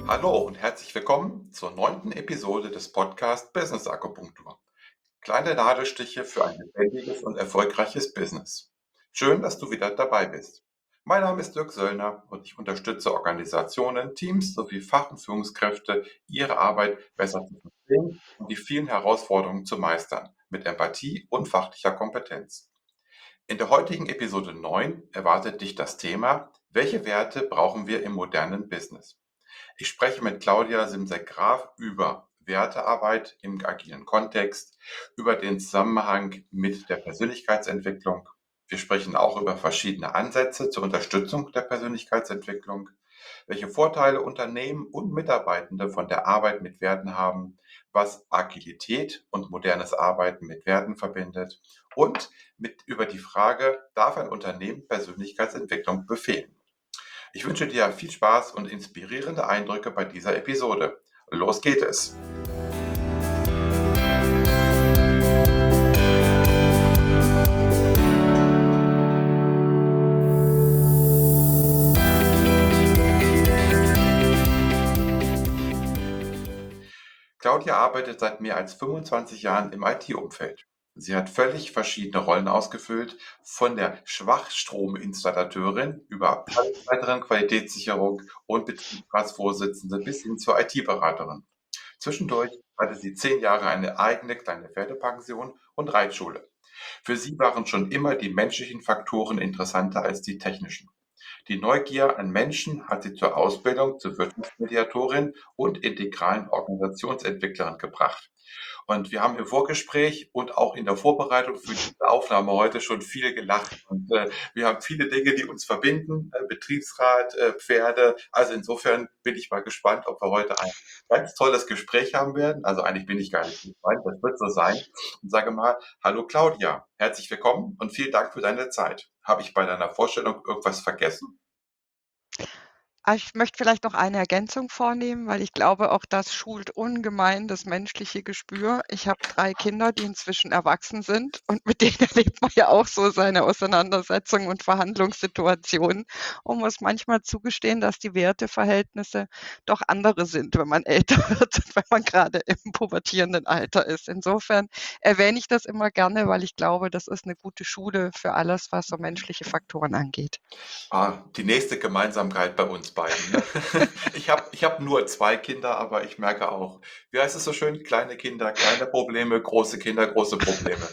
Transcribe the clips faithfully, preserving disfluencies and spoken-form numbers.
Hallo und herzlich willkommen zur neunten Episode des Podcasts Business Akupunktur. Kleine Nadelstiche für ein lebendiges und erfolgreiches Business. Schön, dass du wieder dabei bist. Mein Name ist Dirk Söllner und ich unterstütze Organisationen, Teams sowie Fach- und Führungskräfte, ihre Arbeit besser zu verstehen und die vielen Herausforderungen zu meistern, mit Empathie und fachlicher Kompetenz. In der heutigen Episode neun erwartet dich das Thema: Welche Werte brauchen wir im modernen Business? Ich spreche mit Claudia Simsek-Graf über Wertearbeit im agilen Kontext, über den Zusammenhang mit der Persönlichkeitsentwicklung. Wir sprechen auch über verschiedene Ansätze zur Unterstützung der Persönlichkeitsentwicklung, welche Vorteile Unternehmen und Mitarbeitende von der Arbeit mit Werten haben, was Agilität und modernes Arbeiten mit Werten verbindet und mit über die Frage, darf ein Unternehmen Persönlichkeitsentwicklung befehlen? Ich wünsche dir viel Spaß und inspirierende Eindrücke bei dieser Episode. Los geht es! Claudia arbeitet seit mehr als fünfundzwanzig Jahren im I T-Umfeld. Sie hat völlig verschiedene Rollen ausgefüllt, von der Schwachstrominstallateurin über Abteilungsleiterin Qualitätssicherung und Betriebsratsvorsitzende bis hin zur I T-Beraterin. Zwischendurch hatte sie zehn Jahre eine eigene kleine Pferdepension und Reitschule. Für sie waren schon immer die menschlichen Faktoren interessanter als die technischen. Die Neugier an Menschen hat sie zur Ausbildung zur Wirtschaftsmediatorin und integralen Organisationsentwicklerin gebracht. Und wir haben im Vorgespräch und auch in der Vorbereitung für diese Aufnahme heute schon viel gelacht. Und äh, wir haben viele Dinge, die uns verbinden, äh, Betriebsrat, äh, Pferde. Also insofern bin ich mal gespannt, ob wir heute ein ganz tolles Gespräch haben werden. Also eigentlich bin ich gar nicht gespannt, das wird so sein. Und sage mal, hallo Claudia, herzlich willkommen und vielen Dank für deine Zeit. Habe ich bei deiner Vorstellung irgendwas vergessen? Ah, ich möchte vielleicht noch eine Ergänzung vornehmen, weil ich glaube, auch das schult ungemein das menschliche Gespür. Ich habe drei Kinder, die inzwischen erwachsen sind, und mit denen erlebt man ja auch so seine Auseinandersetzungen und Verhandlungssituationen und muss manchmal zugestehen, dass die Werteverhältnisse doch andere sind, wenn man älter wird und wenn man gerade im pubertierenden Alter ist. Insofern erwähne ich das immer gerne, weil ich glaube, das ist eine gute Schule für alles, was so menschliche Faktoren angeht. Ah, die nächste Gemeinsamkeit bei uns beiden, ne? Ich habe ich habe nur zwei Kinder, aber ich merke auch, wie heißt es so schön? Kleine Kinder, kleine Probleme, große Kinder, große Probleme.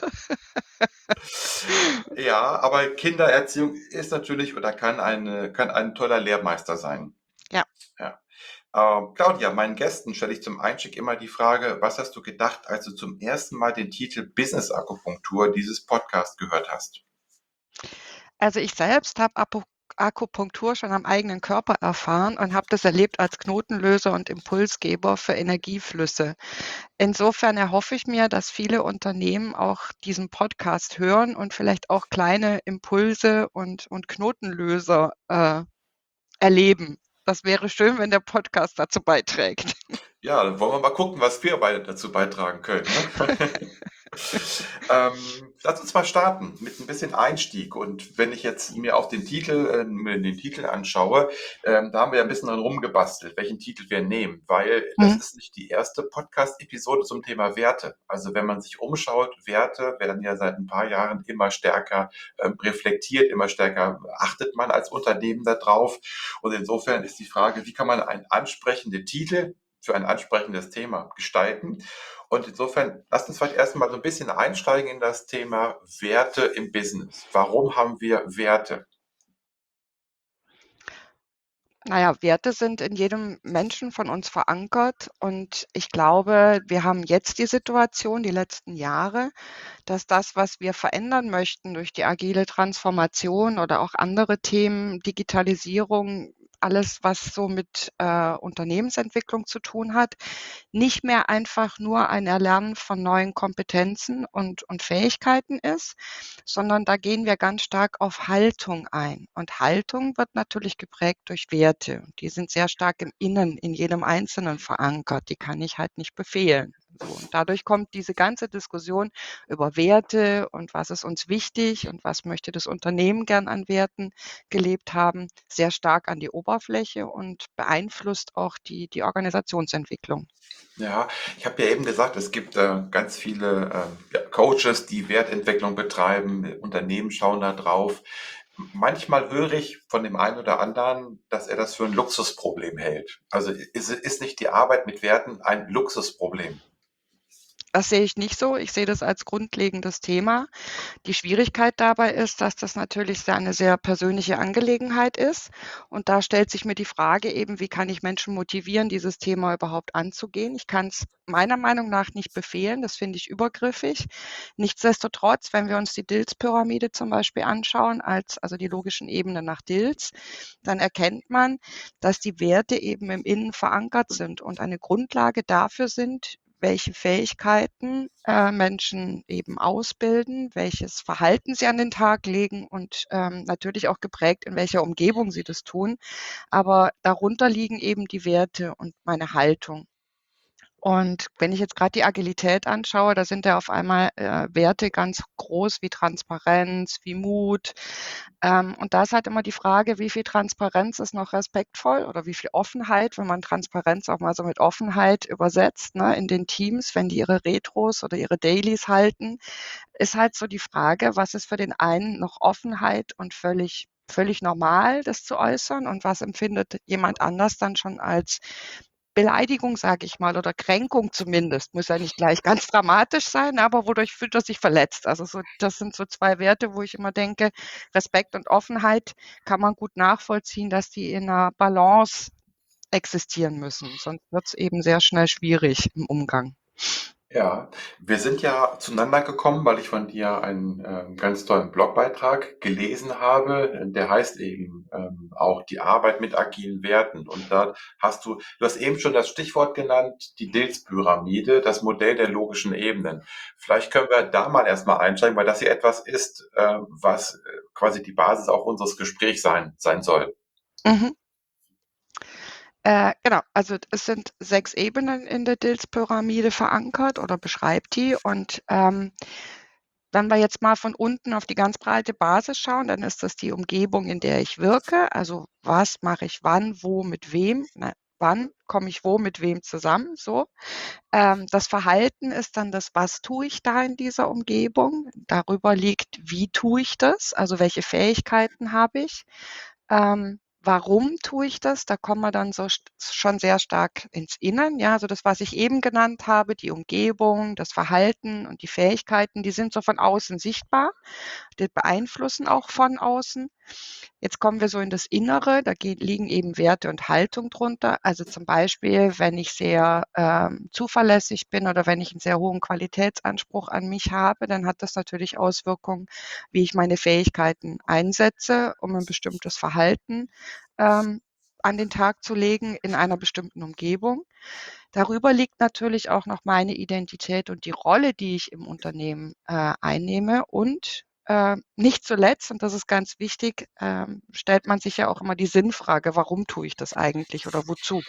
Ja, aber Kindererziehung ist natürlich oder kann eine kann ein toller Lehrmeister sein. Ja. Ja. Ähm, Claudia, meinen Gästen stelle ich zum Einstieg immer die Frage: Was hast du gedacht, als du zum ersten Mal den Titel Business Akupunktur dieses Podcast gehört hast? Also, ich selbst habe Apu Akupunktur schon am eigenen Körper erfahren und habe das erlebt als Knotenlöser und Impulsgeber für Energieflüsse. Insofern erhoffe ich mir, dass viele Unternehmen auch diesen Podcast hören und vielleicht auch kleine Impulse und und Knotenlöser, äh, erleben. Das wäre schön, wenn der Podcast dazu beiträgt. Ja, dann wollen wir mal gucken, was wir beide dazu beitragen können, ne? Ähm, lass uns mal starten mit ein bisschen Einstieg. Und wenn ich jetzt mir auch den Titel, äh, mir den Titel anschaue, ähm, da haben wir ja ein bisschen dran rumgebastelt, welchen Titel wir nehmen, weil das Mhm. ist nicht die erste Podcast-Episode zum Thema Werte. Also wenn man sich umschaut, Werte werden ja seit ein paar Jahren immer stärker ähm, reflektiert, immer stärker achtet man als Unternehmen darauf. Und insofern ist die Frage, wie kann man einen ansprechenden Titel für ein ansprechendes Thema gestalten? Und insofern, lasst uns vielleicht erst mal so ein bisschen einsteigen in das Thema Werte im Business. Warum haben wir Werte? Na ja, Werte sind in jedem Menschen von uns verankert, und ich glaube, wir haben jetzt die Situation, die letzten Jahre, dass das, was wir verändern möchten durch die agile Transformation oder auch andere Themen, Digitalisierung, alles, was so mit, äh, Unternehmensentwicklung zu tun hat, nicht mehr einfach nur ein Erlernen von neuen Kompetenzen und und Fähigkeiten ist, sondern da gehen wir ganz stark auf Haltung ein. Und Haltung wird natürlich geprägt durch Werte. Die sind sehr stark im Innen, in jedem Einzelnen verankert. Die kann ich halt nicht befehlen. So, und dadurch kommt diese ganze Diskussion über Werte und was ist uns wichtig und was möchte das Unternehmen gern an Werten gelebt haben, sehr stark an die Oberfläche und beeinflusst auch die die Organisationsentwicklung. Ja, ich habe ja eben gesagt, es gibt äh, ganz viele äh, ja, Coaches, die Wertentwicklung betreiben, Unternehmen schauen da drauf. Manchmal höre ich von dem einen oder anderen, dass er das für ein Luxusproblem hält. Also ist, ist nicht die Arbeit mit Werten ein Luxusproblem? Das sehe ich nicht so. Ich sehe das als grundlegendes Thema. Die Schwierigkeit dabei ist, dass das natürlich sehr eine sehr persönliche Angelegenheit ist. Und da stellt sich mir die Frage eben, wie kann ich Menschen motivieren, dieses Thema überhaupt anzugehen? Ich kann es meiner Meinung nach nicht befehlen, das finde ich übergriffig. Nichtsdestotrotz, wenn wir uns die Dills-Pyramide zum Beispiel anschauen, als also die logischen Ebenen nach Dills, dann erkennt man, dass die Werte eben im Innen verankert sind und eine Grundlage dafür sind, welche Fähigkeiten, äh, Menschen eben ausbilden, welches Verhalten sie an den Tag legen und, ähm, natürlich auch geprägt, in welcher Umgebung sie das tun. Aber darunter liegen eben die Werte und meine Haltung. Und wenn ich jetzt gerade die Agilität anschaue, da sind ja auf einmal, äh, Werte ganz groß wie Transparenz, wie Mut. Ähm, und da ist halt immer die Frage, wie viel Transparenz ist noch respektvoll oder wie viel Offenheit, wenn man Transparenz auch mal so mit Offenheit übersetzt, ne, in den Teams, wenn die ihre Retros oder ihre Dailies halten, ist halt so die Frage, was ist für den einen noch Offenheit und völlig völlig normal, das zu äußern und was empfindet jemand anders dann schon als Beleidigung, sage ich mal, oder Kränkung zumindest. Muss ja nicht gleich ganz dramatisch sein, aber wodurch fühlt er sich verletzt? Also so das sind so zwei Werte, wo ich immer denke, Respekt und Offenheit kann man gut nachvollziehen, dass die in 'ner Balance existieren müssen, sonst wird's eben sehr schnell schwierig im Umgang. Ja, wir sind ja zueinander gekommen, weil ich von dir einen ähm, ganz tollen Blogbeitrag gelesen habe. Der heißt eben ähm, auch die Arbeit mit agilen Werten. Und da hast du, du hast eben schon das Stichwort genannt, die Dills-Pyramide, das Modell der logischen Ebenen. Vielleicht können wir da mal erstmal einsteigen, weil das hier etwas ist, äh, was äh, quasi die Basis auch unseres Gesprächs sein, sein soll. Mhm. Äh, genau, also es sind sechs Ebenen in der Dills-Pyramide verankert oder beschreibt die und, ähm, wenn wir jetzt mal von unten auf die ganz breite Basis schauen, dann ist das die Umgebung, in der ich wirke. Also, was mache ich wann, wo, mit wem, ne? Wann komme ich wo mit wem zusammen, so. Ähm, das Verhalten ist dann das, was tue ich da in dieser Umgebung? Darüber liegt, wie tue ich das? Also, welche Fähigkeiten habe ich? Ähm, warum tue ich das? Da kommen wir dann so st schon sehr stark ins Innen, ja, also das, was ich eben genannt habe, die Umgebung, das Verhalten und die Fähigkeiten, die sind so von außen sichtbar, die beeinflussen auch von außen. Jetzt kommen wir so in das Innere, da ge liegen eben Werte und Haltung drunter. Also, zum Beispiel, wenn ich sehr, ähm, zuverlässig bin oder wenn ich einen sehr hohen Qualitätsanspruch an mich habe, dann hat das natürlich Auswirkungen, wie ich meine Fähigkeiten einsetze, um ein bestimmtes Verhalten, ähm, an den Tag zu legen in einer bestimmten Umgebung. Darüber liegt natürlich auch noch meine Identität und die Rolle, die ich im Unternehmen, äh, einnehme und, äh, nicht zuletzt, und das ist ganz wichtig, ähm, stellt man sich ja auch immer die Sinnfrage: „Warum tue ich das eigentlich oder wozu?“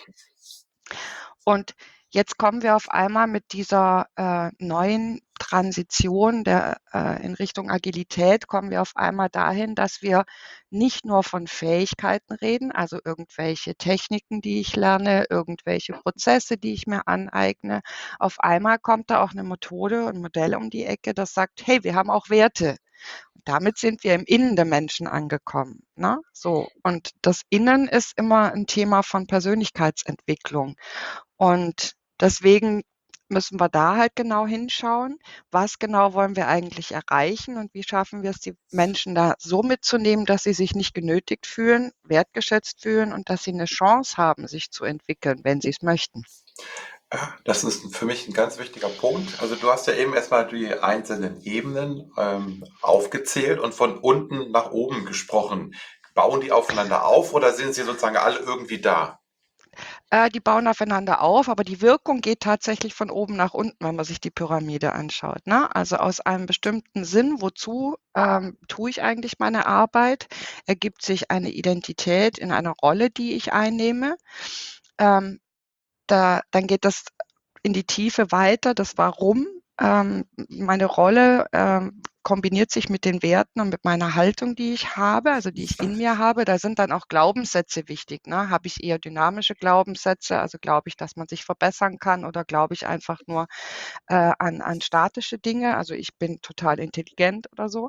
Und jetzt kommen wir auf einmal mit dieser, äh, neuen Transition der äh, in Richtung Agilität kommen wir auf einmal dahin, dass wir nicht nur von Fähigkeiten reden, also irgendwelche Techniken, die ich lerne, irgendwelche Prozesse, die ich mir aneigne. Auf einmal kommt da auch eine Methode und Modell um die Ecke, das sagt: „Hey, wir haben auch Werte.“ Damit sind wir im Innen der Menschen angekommen, ne? So, und das Innen ist immer ein Thema von Persönlichkeitsentwicklung. Und deswegen müssen wir da halt genau hinschauen, was genau wollen wir eigentlich erreichen und wie schaffen wir es, die Menschen da so mitzunehmen, dass sie sich nicht genötigt fühlen, wertgeschätzt fühlen und dass sie eine Chance haben, sich zu entwickeln, wenn sie es möchten. Ja, das ist für mich ein ganz wichtiger Punkt. Also, du hast ja eben erstmal die einzelnen Ebenen, ähm, aufgezählt und von unten nach oben gesprochen. Bauen die aufeinander auf oder sind sie sozusagen alle irgendwie da? Äh, die bauen aufeinander auf, aber die Wirkung geht tatsächlich von oben nach unten, wenn man sich die Pyramide anschaut, ne? Also, aus einem bestimmten Sinn, wozu, ähm, tue ich eigentlich meine Arbeit, ergibt sich eine Identität in einer Rolle, die ich einnehme. Ähm, da dann geht das in die Tiefe weiter, das Warum. Ähm, meine Rolle ähm, kombiniert sich mit den Werten und mit meiner Haltung, die ich habe, also die ich in mir habe. Da sind dann auch Glaubenssätze wichtig. Ne? Habe ich eher dynamische Glaubenssätze, also glaube ich, dass man sich verbessern kann, oder glaube ich einfach nur äh, an, an statische Dinge, also ich bin total intelligent oder so.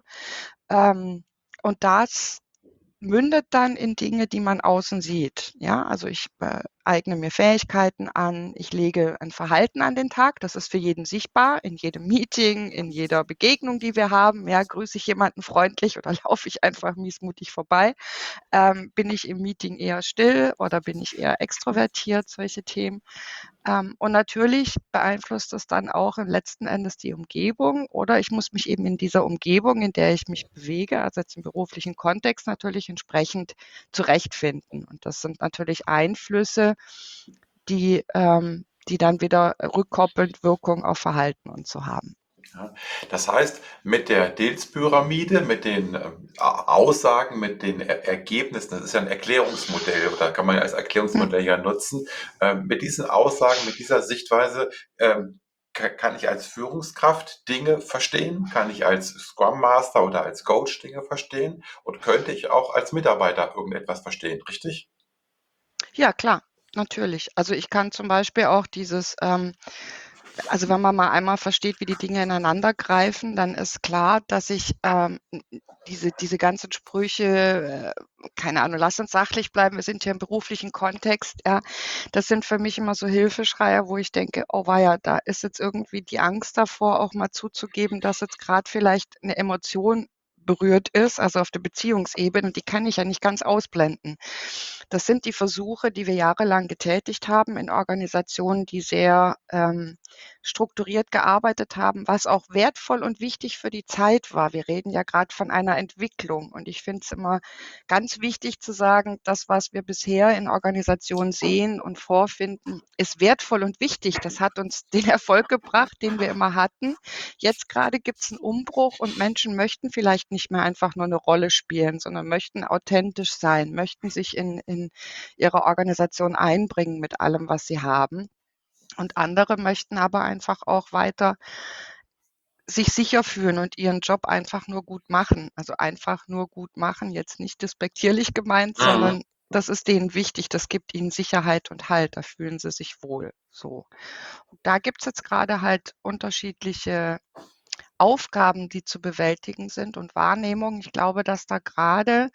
Ähm, und das mündet dann in Dinge, die man außen sieht. Ja, also ich äh, eigne mir Fähigkeiten an, ich lege ein Verhalten an den Tag, das ist für jeden sichtbar, in jedem Meeting, in jeder Begegnung, die wir haben. Ja, grüße ich jemanden freundlich oder laufe ich einfach miesmutig vorbei? Ähm, bin ich im Meeting eher still oder bin ich eher extrovertiert? Solche Themen. Ähm, und natürlich beeinflusst das dann auch im letzten Endes die Umgebung, oder ich muss mich eben in dieser Umgebung, in der ich mich bewege, also jetzt im beruflichen Kontext, natürlich entsprechend zurechtfinden. Und das sind natürlich Einflüsse, die, ähm, die dann wieder rückkoppelnd Wirkung auf Verhalten und so haben. Ja, das heißt, mit der Diels-Pyramide, mit den ähm, A- Aussagen, mit den er Ergebnissen, das ist ja ein Erklärungsmodell, oder kann man ja als Hm. Erklärungsmodell ja nutzen. Ähm, mit diesen Aussagen, mit dieser Sichtweise, ähm, ka- kann ich als Führungskraft Dinge verstehen, kann ich als Scrum Master oder als Coach Dinge verstehen und könnte ich auch als Mitarbeiter irgendetwas verstehen, richtig? Ja, klar, natürlich. Also ich kann zum Beispiel auch dieses, ähm, also wenn man mal einmal versteht, wie die Dinge ineinander greifen, dann ist klar, dass ich ähm, diese, diese ganzen Sprüche, äh, keine Ahnung, lass uns sachlich bleiben, wir sind hier im beruflichen Kontext, ja, das sind für mich immer so Hilfeschreier, wo ich denke, oh weia, da ist jetzt irgendwie die Angst davor, auch mal zuzugeben, dass jetzt gerade vielleicht eine Emotion berührt ist, also auf der Beziehungsebene, und die kann ich ja nicht ganz ausblenden. Das sind die Versuche, die wir jahrelang getätigt haben in Organisationen, die sehr ähm, strukturiert gearbeitet haben, was auch wertvoll und wichtig für die Zeit war. Wir reden ja gerade von einer Entwicklung, und ich finde es immer ganz wichtig zu sagen, das, was wir bisher in Organisationen sehen und vorfinden, ist wertvoll und wichtig. Das hat uns den Erfolg gebracht, den wir immer hatten. Jetzt gerade gibt es einen Umbruch, und Menschen möchten vielleicht nicht mehr einfach nur eine Rolle spielen, sondern möchten authentisch sein, möchten sich in, in ihre Organisation einbringen mit allem, was sie haben. Und andere möchten aber einfach auch weiter sich sicher fühlen und ihren Job einfach nur gut machen. Also einfach nur gut machen, jetzt nicht despektierlich gemeint, Mhm. sondern das ist denen wichtig, das gibt ihnen Sicherheit und Halt, da fühlen sie sich wohl, so. Und da gibt's jetzt gerade halt unterschiedliche Aufgaben, die zu bewältigen sind, und Wahrnehmung. Ich glaube, dass da gerade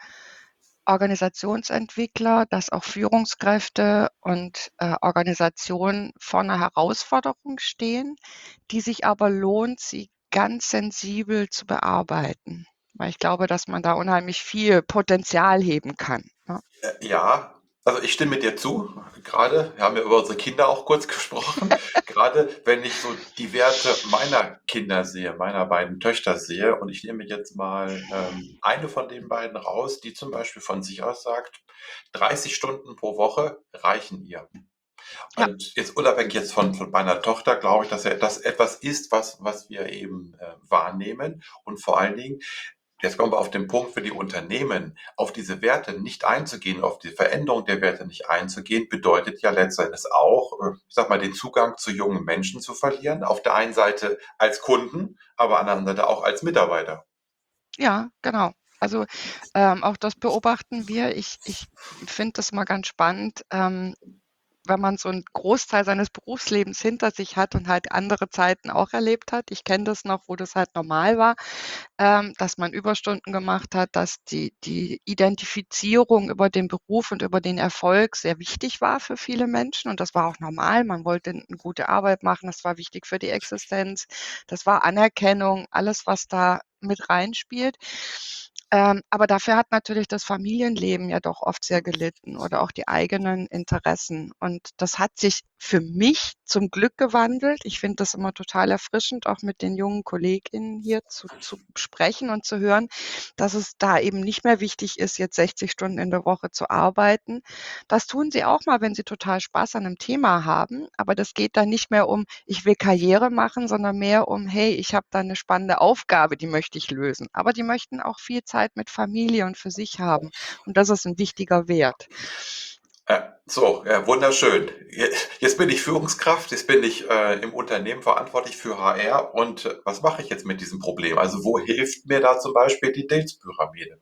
Organisationsentwickler, dass auch Führungskräfte und äh, Organisationen vor einer Herausforderung stehen, die sich aber lohnt, sie ganz sensibel zu bearbeiten. Weil ich glaube, dass man da unheimlich viel Potenzial heben kann, ne? Äh, Ja, also ich stimme dir zu. Gerade, wir haben ja über unsere Kinder auch kurz gesprochen. Gerade wenn ich so die Werte meiner Kinder sehe, meiner beiden Töchter sehe, und ich nehme jetzt mal ähm, eine von den beiden raus, die zum Beispiel von sich aus sagt, dreißig Stunden pro Woche reichen ihr. Ja, Und jetzt unabhängig jetzt von, von meiner Tochter, glaube ich, dass ja das etwas ist, was, was wir eben äh, wahrnehmen. Und vor allen Dingen, jetzt kommen wir auf den Punkt für die Unternehmen, auf diese Werte nicht einzugehen, auf die Veränderung der Werte nicht einzugehen, bedeutet ja letztendlich auch, äh, ich sag mal, den Zugang zu jungen Menschen zu verlieren. Auf der einen Seite als Kunden, aber an der anderen Seite auch als Mitarbeiter. ja, genau. Also ähm, auch das beobachten wir. Ich, ich finde das mal ganz spannend. Ähm, wenn man so einen Großteil seines Berufslebens hinter sich hat und halt andere Zeiten auch erlebt hat. Ich kenne das noch, wo das halt normal war, ähm, dass man Überstunden gemacht hat, dass die die Identifizierung über den Beruf und über den Erfolg sehr wichtig war für viele Menschen, und das war auch normal. Man wollte 'ne gute Arbeit machen, das war wichtig für die Existenz. Das war Anerkennung, alles, was da mit reinspielt. Ähm, aber dafür hat natürlich das Familienleben ja doch oft sehr gelitten, oder auch die eigenen Interessen. Und das hat sich für mich zum Glück gewandelt. Ich finde das immer total erfrischend, auch mit den jungen KollegInnen hier zu zu sprechen und zu hören, dass es da eben nicht mehr wichtig ist, jetzt sechzig Stunden in der Woche zu arbeiten. Das tun sie auch mal, wenn sie total Spaß an 'nem Thema haben, aber das geht dann nicht mehr um: „Ich will Karriere machen“, sondern mehr um: „Hey, ich habe da 'ne spannende Aufgabe, die möchte ich lösen.“ Aber die möchten auch viel Zeit mit Familie und für sich haben, und das ist 'n wichtiger Wert. Ja, so, ja, wunderschön. Je- Jetzt bin ich Führungskraft, jetzt bin ich äh, im Unternehmen verantwortlich für H R und äh, was mache ich jetzt mit diesem Problem? Also wo hilft mir da zum Beispiel die Diels-Pyramide?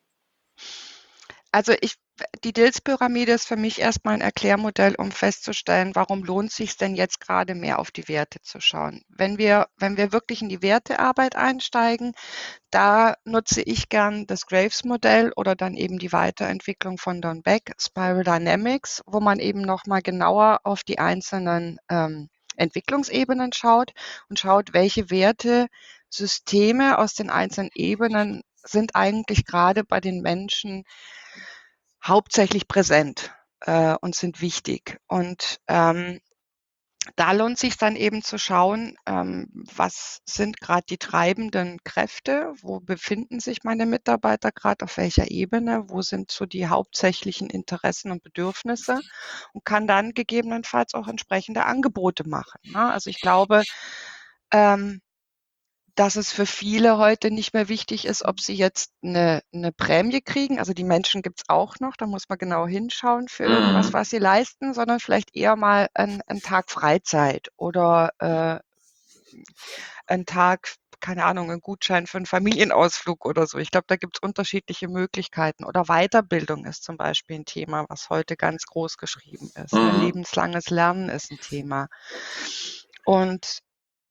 Also ich die Dills-Pyramide ist für mich erst mal 'n Erklärmodell, um festzustellen, warum lohnt sich's denn jetzt grade mehr auf die Werte zu schauen. Wenn wir wenn wir wirklich in die Wertearbeit einsteigen, da nutze ich gern das Graves-Modell oder dann eben die Weiterentwicklung von Don Beck, Spiral Dynamics, wo man eben noch mal genauer auf die einzelnen, ähm, Entwicklungsebenen schaut und schaut, welche Wertesysteme aus den einzelnen Ebenen sind eigentlich grade bei den Menschen hauptsächlich präsent, äh, und sind wichtig. Und, ähm, da lohnt sich's dann eben zu schauen, ähm, was sind grad die treibenden Kräfte? Wo befinden sich meine Mitarbeiter grad, auf welcher Ebene? Wo sind so die hauptsächlichen Interessen und Bedürfnisse? Und kann dann gegebenenfalls auch entsprechende Angebote machen, ne? Also, ich glaube, ähm dass es für viele heute nicht mehr wichtig ist, ob sie jetzt 'ne 'ne Prämie kriegen. Also, die Menschen gibt's auch noch, da muss man genau hinschauen für irgendwas, Mhm. was sie leisten, sondern vielleicht eher mal 'n 'n Tag Freizeit oder, äh, 'n Tag, keine Ahnung, 'n Gutschein für 'n Familienausflug oder so. Ich glaube, da gibt's unterschiedliche Möglichkeiten. Oder Weiterbildung ist zum Beispiel 'n Thema, was heute ganz groß geschrieben ist, ne? Mhm. Lebenslanges Lernen ist 'n Thema. Und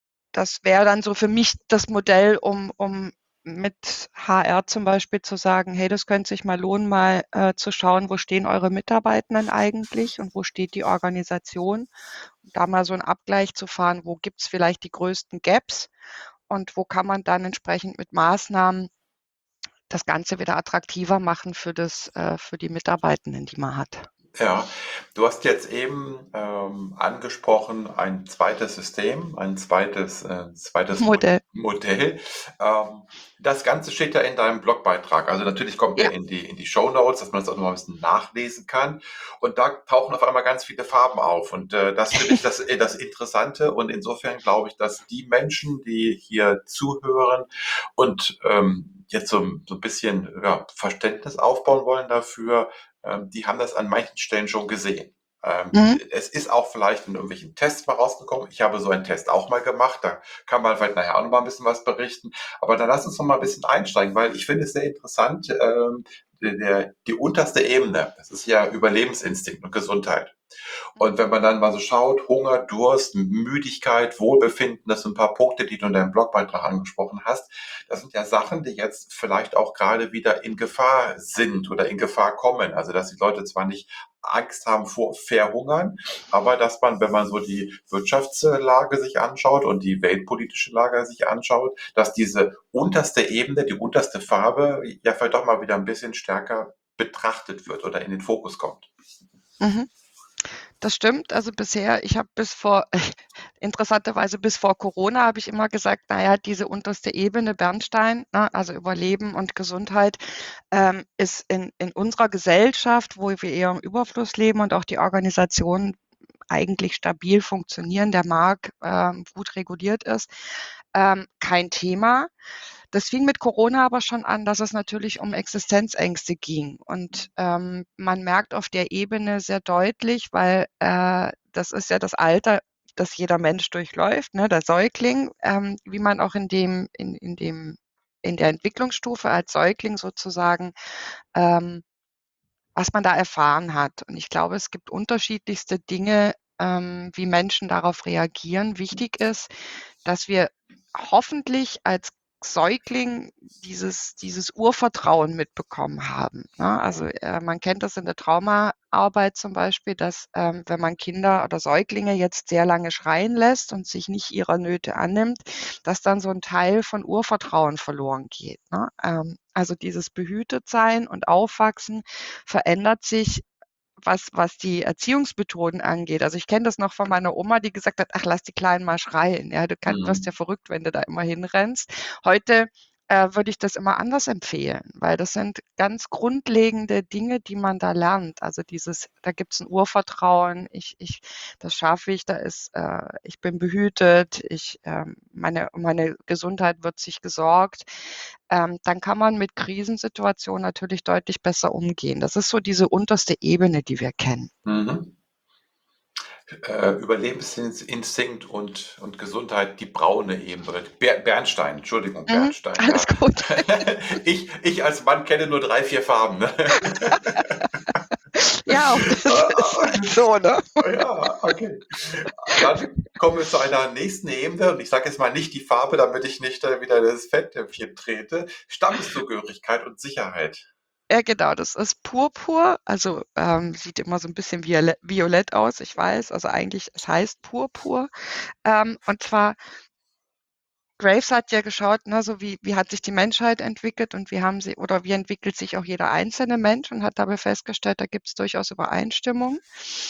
das wäre dann so für mich das Modell, um um mit H R zum Beispiel zu sagen: „Hey, das könnte sich mal lohnen, mal, äh, zu schauen, wo stehen eure Mitarbeitenden eigentlich und wo steht die Organisation?“ Da mal so 'n Abgleich zu fahren, wo gibt's vielleicht die größten Gaps und wo kann man dann entsprechend mit Maßnahmen das Ganze wieder attraktiver machen für das äh, für die Mitarbeitenden, die man hat. Ja, du hast jetzt eben ähm, angesprochen, ein zweites System, ein zweites, äh, zweites Mo Modell. Modell. Ähm, das Ganze steht ja in deinem Blogbeitrag. Also natürlich kommt Ja. der in die, in die Shownotes, dass man das auch noch mal ein bisschen nachlesen kann. Und da tauchen auf einmal ganz viele Farben auf. Und äh, das finde ich das, äh, das Interessante. Und insofern glaube ich, dass die Menschen, die hier zuhören und ähm, jetzt so, so ein bisschen ja, Verständnis aufbauen wollen dafür, ähm, die haben das an manchen Stellen schon gesehen. Ähm, Mhm. es ist auch vielleicht in irgendwelchen Tests mal rausgekommen. Ich habe so einen Test auch mal gemacht. Da kann man vielleicht nachher auch noch mal ein bisschen was berichten. Aber dann lass uns noch mal ein bisschen einsteigen, weil ich finde es sehr interessant. Ähm, der, die unterste Ebene, das ist ja Überlebensinstinkt und Gesundheit. Und wenn man dann mal so schaut, Hunger, Durst, Müdigkeit, Wohlbefinden, das sind ein paar Punkte, die du in deinem Blogbeitrag angesprochen hast. Das sind ja Sachen, die jetzt vielleicht auch gerade wieder in Gefahr sind oder in Gefahr kommen. Also, dass die Leute zwar nicht Angst haben vor Verhungern, aber dass man, wenn man so die Wirtschaftslage sich anschaut und die weltpolitische Lage sich anschaut, dass diese unterste Ebene, die unterste Farbe ja vielleicht doch mal wieder ein bisschen stärker betrachtet wird oder in den Fokus kommt. Mhm. Das stimmt. Also, bisher ich habe bis vor interessanterweise bis vor Corona habe ich immer gesagt: „Na ja, diese unterste Ebene, Bernstein, ne, also Überleben und Gesundheit, ähm, ist in in unserer Gesellschaft, wo wir eher im Überfluss leben und auch die Organisationen eigentlich stabil funktionieren, der Markt, ähm, gut reguliert ist, ähm, kein Thema.“ Das fing mit Corona aber schon an, dass es natürlich um Existenzängste ging. Und, ähm, man merkt auf der Ebene sehr deutlich, weil, äh, das ist ja das Alter, das jeder Mensch durchläuft, ne, der Säugling, ähm, wie man auch in dem in in dem in der Entwicklungsstufe als Säugling sozusagen, ähm was man da erfahren hat. Und ich glaube, es gibt unterschiedlichste Dinge, ähm, wie Menschen darauf reagieren. Wichtig ist, dass wir hoffentlich als Säugling dieses dieses Urvertrauen mitbekommen haben, ne? Also, äh, man kennt das in der Traumaarbeit zum Beispiel, dass, ähm, wenn man Kinder oder Säuglinge jetzt sehr lange schreien lässt und sich nicht ihrer Nöte annimmt, dass dann so 'n Teil von Urvertrauen verloren geht, ne? Ähm, also, dieses Behütetsein und Aufwachsen verändert sich, was was die Erziehungsmethoden angeht. Also, ich kenne das noch von meiner Oma, die gesagt hat: „Ach, lass die Kleinen mal schreien, ja, du kann wirst ja Mhm. verrückt, wenn du da immer hinrennst.“ Heute äh, würde ich das immer anders empfehlen, weil das sind ganz grundlegende Dinge, die man da lernt. Also dieses, da gibt's 'n Urvertrauen, ich ich das schaffe ich, da ist äh, ich bin behütet, ich, ähm meine um meine Gesundheit wird sich gesorgt. Ähm, dann kann man mit Krisensituationen natürlich deutlich besser umgehen. Das ist so diese unterste Ebene, die wir kennen. Mhm. Äh, Überlebensinstinkt und und Gesundheit, die braune Ebene. Ber Bernstein, Entschuldigung, Mhm, Bernstein, alles ja. gut. Ich ich als Mann kenne nur drei, vier Farben, ne? Ja, und das ist Ah, halt so, ne? ah, ja, okay. Dann kommen wir zu einer nächsten Ebene und ich sage jetzt mal nicht die Farbe, damit ich nicht, äh, wieder das Fettnäpfchen trete. Stammeszugehörigkeit und Sicherheit. Ja, genau, das ist Purpur, also, ähm, sieht immer so 'n bisschen viole violett aus, ich weiß, also eigentlich es heißt Purpur. Ähm, und zwar Graves hat ja geschaut, ne, so wie wie hat sich die Menschheit entwickelt und wie haben sie oder wie entwickelt sich auch jeder einzelne Mensch und hat dabei festgestellt, da gibt's durchaus Übereinstimmung.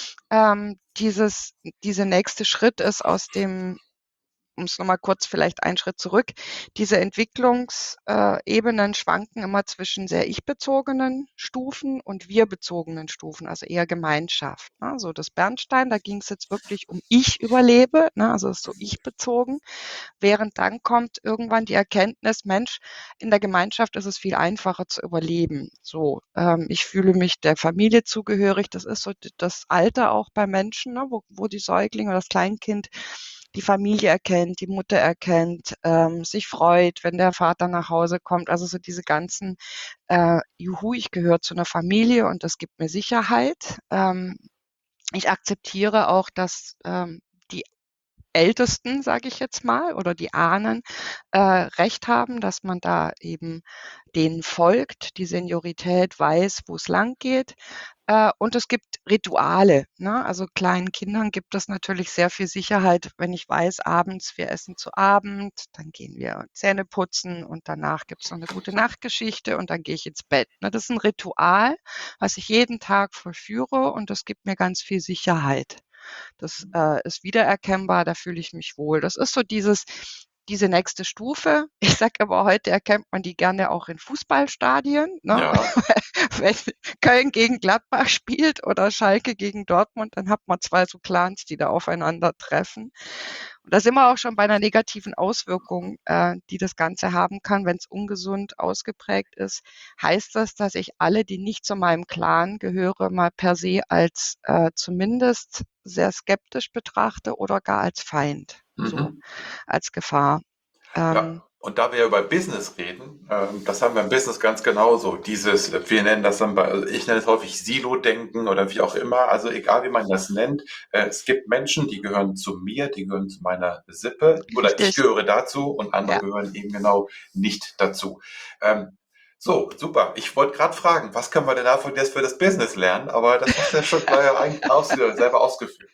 Ähm, dieses dieser nächste Schritt ist aus dem um's noch mal kurz vielleicht einen Schritt zurück diese Entwicklungs äh, Ebenen schwanken immer zwischen sehr ich-bezogenen Stufen und wir-bezogenen Stufen, also eher Gemeinschaft, ne? So das Bernstein, da ging's jetzt wirklich um ich überlebe, ne, also ist so ich-bezogen, während dann kommt irgendwann die Erkenntnis: „Mensch, in der Gemeinschaft ist es viel einfacher zu überleben.“ So, ähm, ich fühle mich der Familie zugehörig. Das ist so d das Alter auch bei Menschen, ne, wo wo die Säuglinge oder das Kleinkind die Familie erkennt, die Mutter erkennt, ähm, sich freut, wenn der Vater nach Hause kommt. Also, so diese ganzen, äh: „Juhu, ich gehöre zu 'ner Familie und das gibt mir Sicherheit.“ Ähm, ich akzeptiere auch, dass, ähm, die Ältesten, sage ich jetzt mal, oder die Ahnen, äh, recht haben, dass man da eben denen folgt, die Seniorität weiß, wo's langgeht. Äh, und es gibt Rituale, ne? Also, kleinen Kindern gibt es natürlich sehr viel Sicherheit, wenn ich weiß, abends, wir essen zu Abend, dann gehen wir Zähne putzen und danach gibt's noch 'ne Gute-Nacht-Geschichte und dann gehe ich ins Bett, ne? Das ist 'n Ritual, was ich jeden Tag vollführe und das gibt mir ganz viel Sicherheit. Das, äh, ist wiedererkennbar, da fühle ich mich wohl. Das ist so dieses diese nächste Stufe. Ich sage aber, heute erkennt man die gerne auch in Fußballstadien, ne? Ja. Wenn Köln gegen Gladbach spielt oder Schalke gegen Dortmund, dann hat man zwei so Clans, die da aufeinandertreffen. Und da sind wir auch schon bei 'ner negativen Auswirkung, äh, die das Ganze haben kann, wenn's ungesund ausgeprägt ist. Heißt das, dass ich alle, die nicht zu meinem Clan gehöre, mal per se als, äh, zumindest sehr skeptisch betrachte oder gar als Feind, so Mhm. als Gefahr. Ja, Ähm und da wir über Business reden, ähm, das haben wir im Business ganz genauso. Dieses wir nennen das dann bei also, ich nenne es häufig Silo-Denken oder wie auch immer, also egal, wie man das nennt. Äh, es gibt Menschen, die gehören zu mir, die gehören zu meiner Sippe oder ich Richtig. gehöre dazu und andere Ja. gehören eben genau nicht dazu. Ähm, so, super. Ich wollte grad fragen, was können wir denn davon jetzt für das Business lernen? Aber das hast du ja schon vorher eig ausge selber ausgeführt.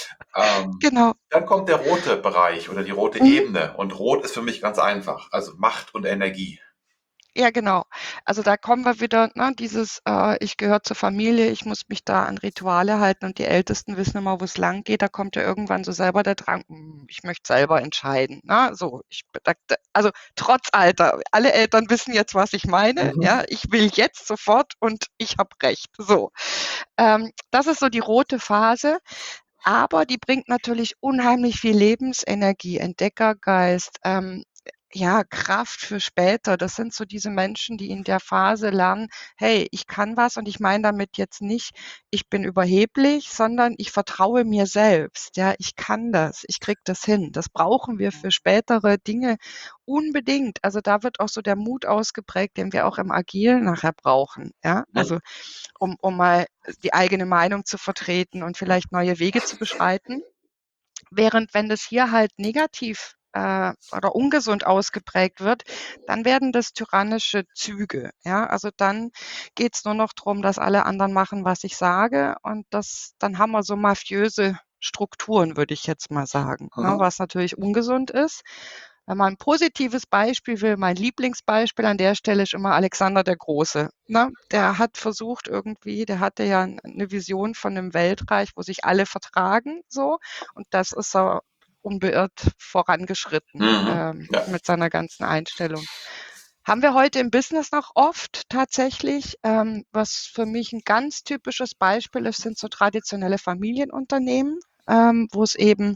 Ähm, Genau. dann kommt der rote Bereich oder die rote Mhm. Ebene und rot ist für mich ganz einfach, also Macht und Energie. Ja, genau. Also, da kommen wir wieder, ne, dieses, äh: „Ich gehöre zur Familie, ich muss mich da an Rituale halten und die Ältesten wissen immer, wo's langgeht.“ Da kommt ja irgendwann so selber der Drang: „Hm, ich möchte selber entscheiden“, ne? So, ich b da d also, trotz Alter. Alle Eltern wissen jetzt, was ich meine, ja? Mhm. Ich will jetzt sofort und ich habe Recht, so. Ähm, das ist so die rote Phase, aber die bringt natürlich unheimlich viel Lebensenergie, Entdeckergeist, ähm, ja, Kraft für später. Das sind so diese Menschen, die in der Phase lernen: „Hey, ich kann was“ und ich meine damit jetzt nicht, ich bin überheblich, sondern ich vertraue mir selbst, ja? Ich kann das, ich kriege das hin. Das brauchen wir für spätere Dinge unbedingt. Also, da wird auch so der Mut ausgeprägt, den wir auch im Agilen nachher brauchen, ja? Mhm. Also, um um mal die eigene Meinung zu vertreten und vielleicht neue Wege zu beschreiten. Während wenn das hier halt negativ, äh, oder ungesund ausgeprägt wird, dann werden das tyrannische Züge, ja? Also, dann geht's nur noch drum, dass alle anderen machen, was ich sage und das dann haben wir so mafiöse Strukturen, würde ich jetzt mal sagen, ne, Mhm. was natürlich ungesund ist. Wenn man 'n positives Beispiel will, mein Lieblingsbeispiel an der Stelle ist immer Alexander der Große, ne? Der hat versucht irgendwie der hatte ja 'n 'ne Vision von 'nem Weltreich, wo sich alle vertragen so und das ist er unbeirrt vorangeschritten, Mhm. ähm, Ja. mit seiner ganzen Einstellung. Haben wir heute im Business noch oft tatsächlich. Ähm, was für mich ein ganz typisches Beispiel ist, sind so traditionelle Familienunternehmen, ähm, wo es eben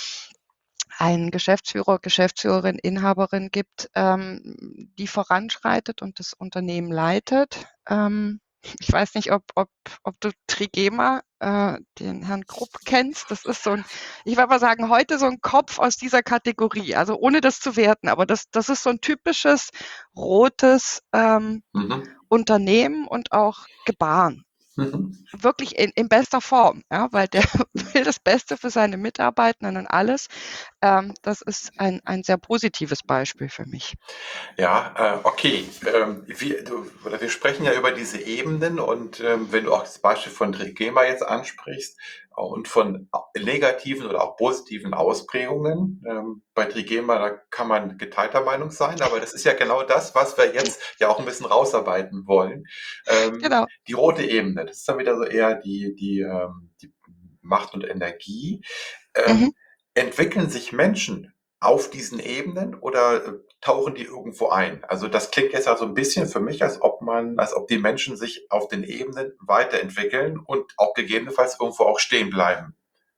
einen Geschäftsführer, Geschäftsführerin, Inhaberin gibt, ähm, die voranschreitet und das Unternehmen leitet. Ähm, ich weiß nicht, ob, ob, ob du Trigema, äh, den Herrn Krupp kennst. Das ist so ein, ich würde mal sagen, heute so ein Kopf aus dieser Kategorie. Also ohne das zu werten, aber das, das ist so ein typisches rotes ähm, Mhm. Unternehmen und auch Gebaren. Mhm. Wirklich in, in bester Form, ja, weil der will das Beste für seine Mitarbeitenden und alles. Ähm, das ist ein, ein sehr positives Beispiel für mich. Ja, äh, okay. Ähm, wir, du, oder wir sprechen ja über diese Ebenen und ähm, wenn du auch das Beispiel von Trigema jetzt ansprichst äh, und von negativen oder auch positiven Ausprägungen, ähm, bei Trigema, da kann man geteilter Meinung sein, aber das ist ja genau das, was wir jetzt ja auch ein bisschen rausarbeiten wollen. Ähm, Genau. die rote Ebene, das ist dann wieder so eher die, die, ähm, die Macht und Energie. Mhm. Ähm, entwickeln sich Menschen auf diesen Ebenen oder äh, tauchen die irgendwo ein? Also das klingt jetzt also ein bisschen für mich, als ob man, als ob die Menschen sich auf den Ebenen weiterentwickeln und auch gegebenenfalls irgendwo auch stehen bleiben.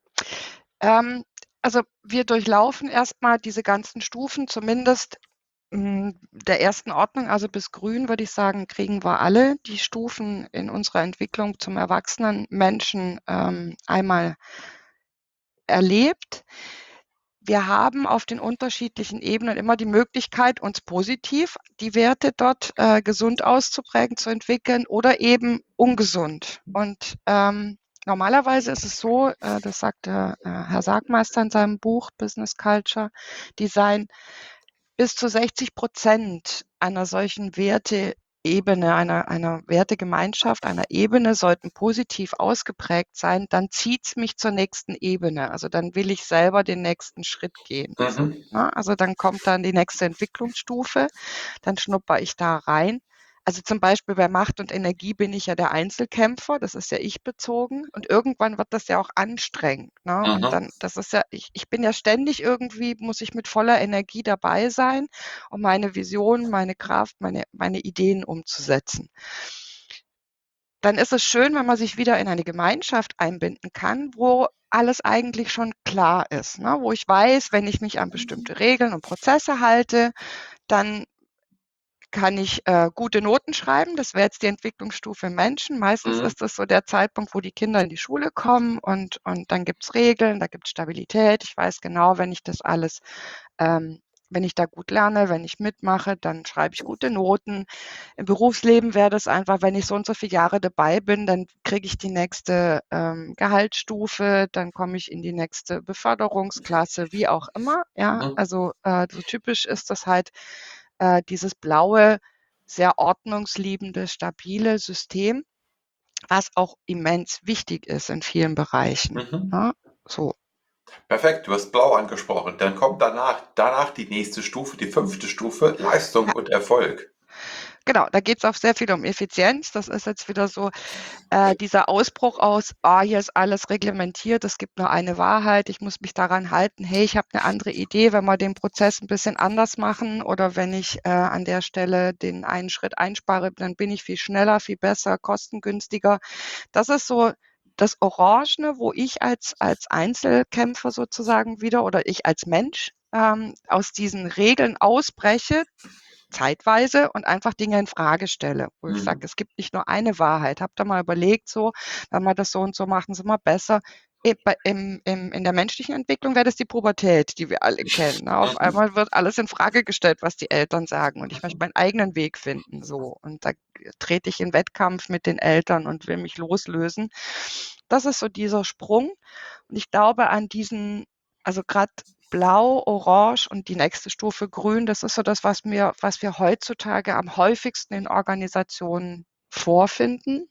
Ähm, also wir durchlaufen erstmal diese ganzen Stufen, zumindest hm, der ersten Ordnung, also bis grün würde ich sagen, kriegen wir alle die Stufen in unserer Entwicklung zum erwachsenen Menschen ähm, einmal erlebt. Wir haben auf den unterschiedlichen Ebenen immer die Möglichkeit, uns positiv die Werte dort äh, gesund auszuprägen, zu entwickeln oder eben ungesund. Und ähm, normalerweise ist es so, äh, das sagt der, äh, Herr Sargmeister in seinem Buch Business Culture Design, bis zu sechzig Prozent einer solchen Werteebene, einer, einer Wertegemeinschaft, einer Ebene sollten positiv ausgeprägt sein, dann zieht es mich zur nächsten Ebene. Also dann will ich selber den nächsten Schritt gehen. So, Mhm. ne? Also dann kommt dann die nächste Entwicklungsstufe, dann schnupper ich da rein. Also zum Beispiel bei Macht und Energie bin ich ja der Einzelkämpfer, das ist ja ich bezogen und irgendwann wird das ja auch anstrengend, ne? Und Mhm. dann, das ist ja, ich, ich bin ja ständig irgendwie, muss ich mit voller Energie dabei sein, um meine Vision, meine Kraft, meine, meine Ideen umzusetzen. Dann ist es schön, wenn man sich wieder in eine Gemeinschaft einbinden kann, wo alles eigentlich schon klar ist, ne? Wo ich weiß, wenn ich mich an bestimmte Regeln und Prozesse halte, dann kann ich äh, gute Noten schreiben. Das wäre jetzt die Entwicklungsstufe Menschen. Meistens Mhm. ist das so der Zeitpunkt, wo die Kinder in die Schule kommen und, und dann gibt's Regeln, da gibt's Stabilität. Ich weiß genau, wenn ich das alles, ähm, wenn ich da gut lerne, wenn ich mitmache, dann schreibe ich gute Noten. Im Berufsleben wäre das einfach, wenn ich so und so viele Jahre dabei bin, dann kriege ich die nächste ähm, Gehaltsstufe, dann komme ich in die nächste Beförderungsklasse, wie auch immer. Ja, Mhm. also äh, so typisch ist das halt äh, dieses blaue, sehr ordnungsliebende, stabile System, was auch immens wichtig ist in vielen Bereichen. Mhm. Ne? So. Perfekt, du hast Blau angesprochen. Dann kommt danach, danach die nächste Stufe, die fünfte Stufe, Leistung Ja, und Erfolg. genau, da geht es auch sehr viel um Effizienz. Das ist jetzt wieder so äh, dieser Ausbruch aus, ah, hier ist alles reglementiert, es gibt nur eine Wahrheit, ich muss mich daran halten, hey, ich habe eine andere Idee, wenn wir den Prozess ein bisschen anders machen oder wenn ich äh, an der Stelle den einen Schritt einspare, dann bin ich viel schneller, viel besser, kostengünstiger. Das ist so das Orangene, wo ich als, als Einzelkämpfer sozusagen wieder oder ich als Mensch ähm, aus diesen Regeln ausbreche, zeitweise und einfach Dinge in Frage stelle, wo ich sage, Mhm. es gibt nicht nur eine Wahrheit. Habt ihr mal überlegt, so, wenn wir das so und so machen, sind wir besser. E- bei- Im, im, in der menschlichen Entwicklung wäre das die Pubertät, die wir alle kennen. Ne? Auf Mhm. einmal wird alles in Frage gestellt, was die Eltern sagen. Und ich möchte meinen eigenen Weg finden. So. Und da trete ich in Wettkampf mit den Eltern und will mich loslösen. Das ist so dieser Sprung. Und ich glaube an diesen, also gerade Blau, Orange und die nächste Stufe Grün, das ist so das, was mir, was wir heutzutage am häufigsten in Organisationen vorfinden.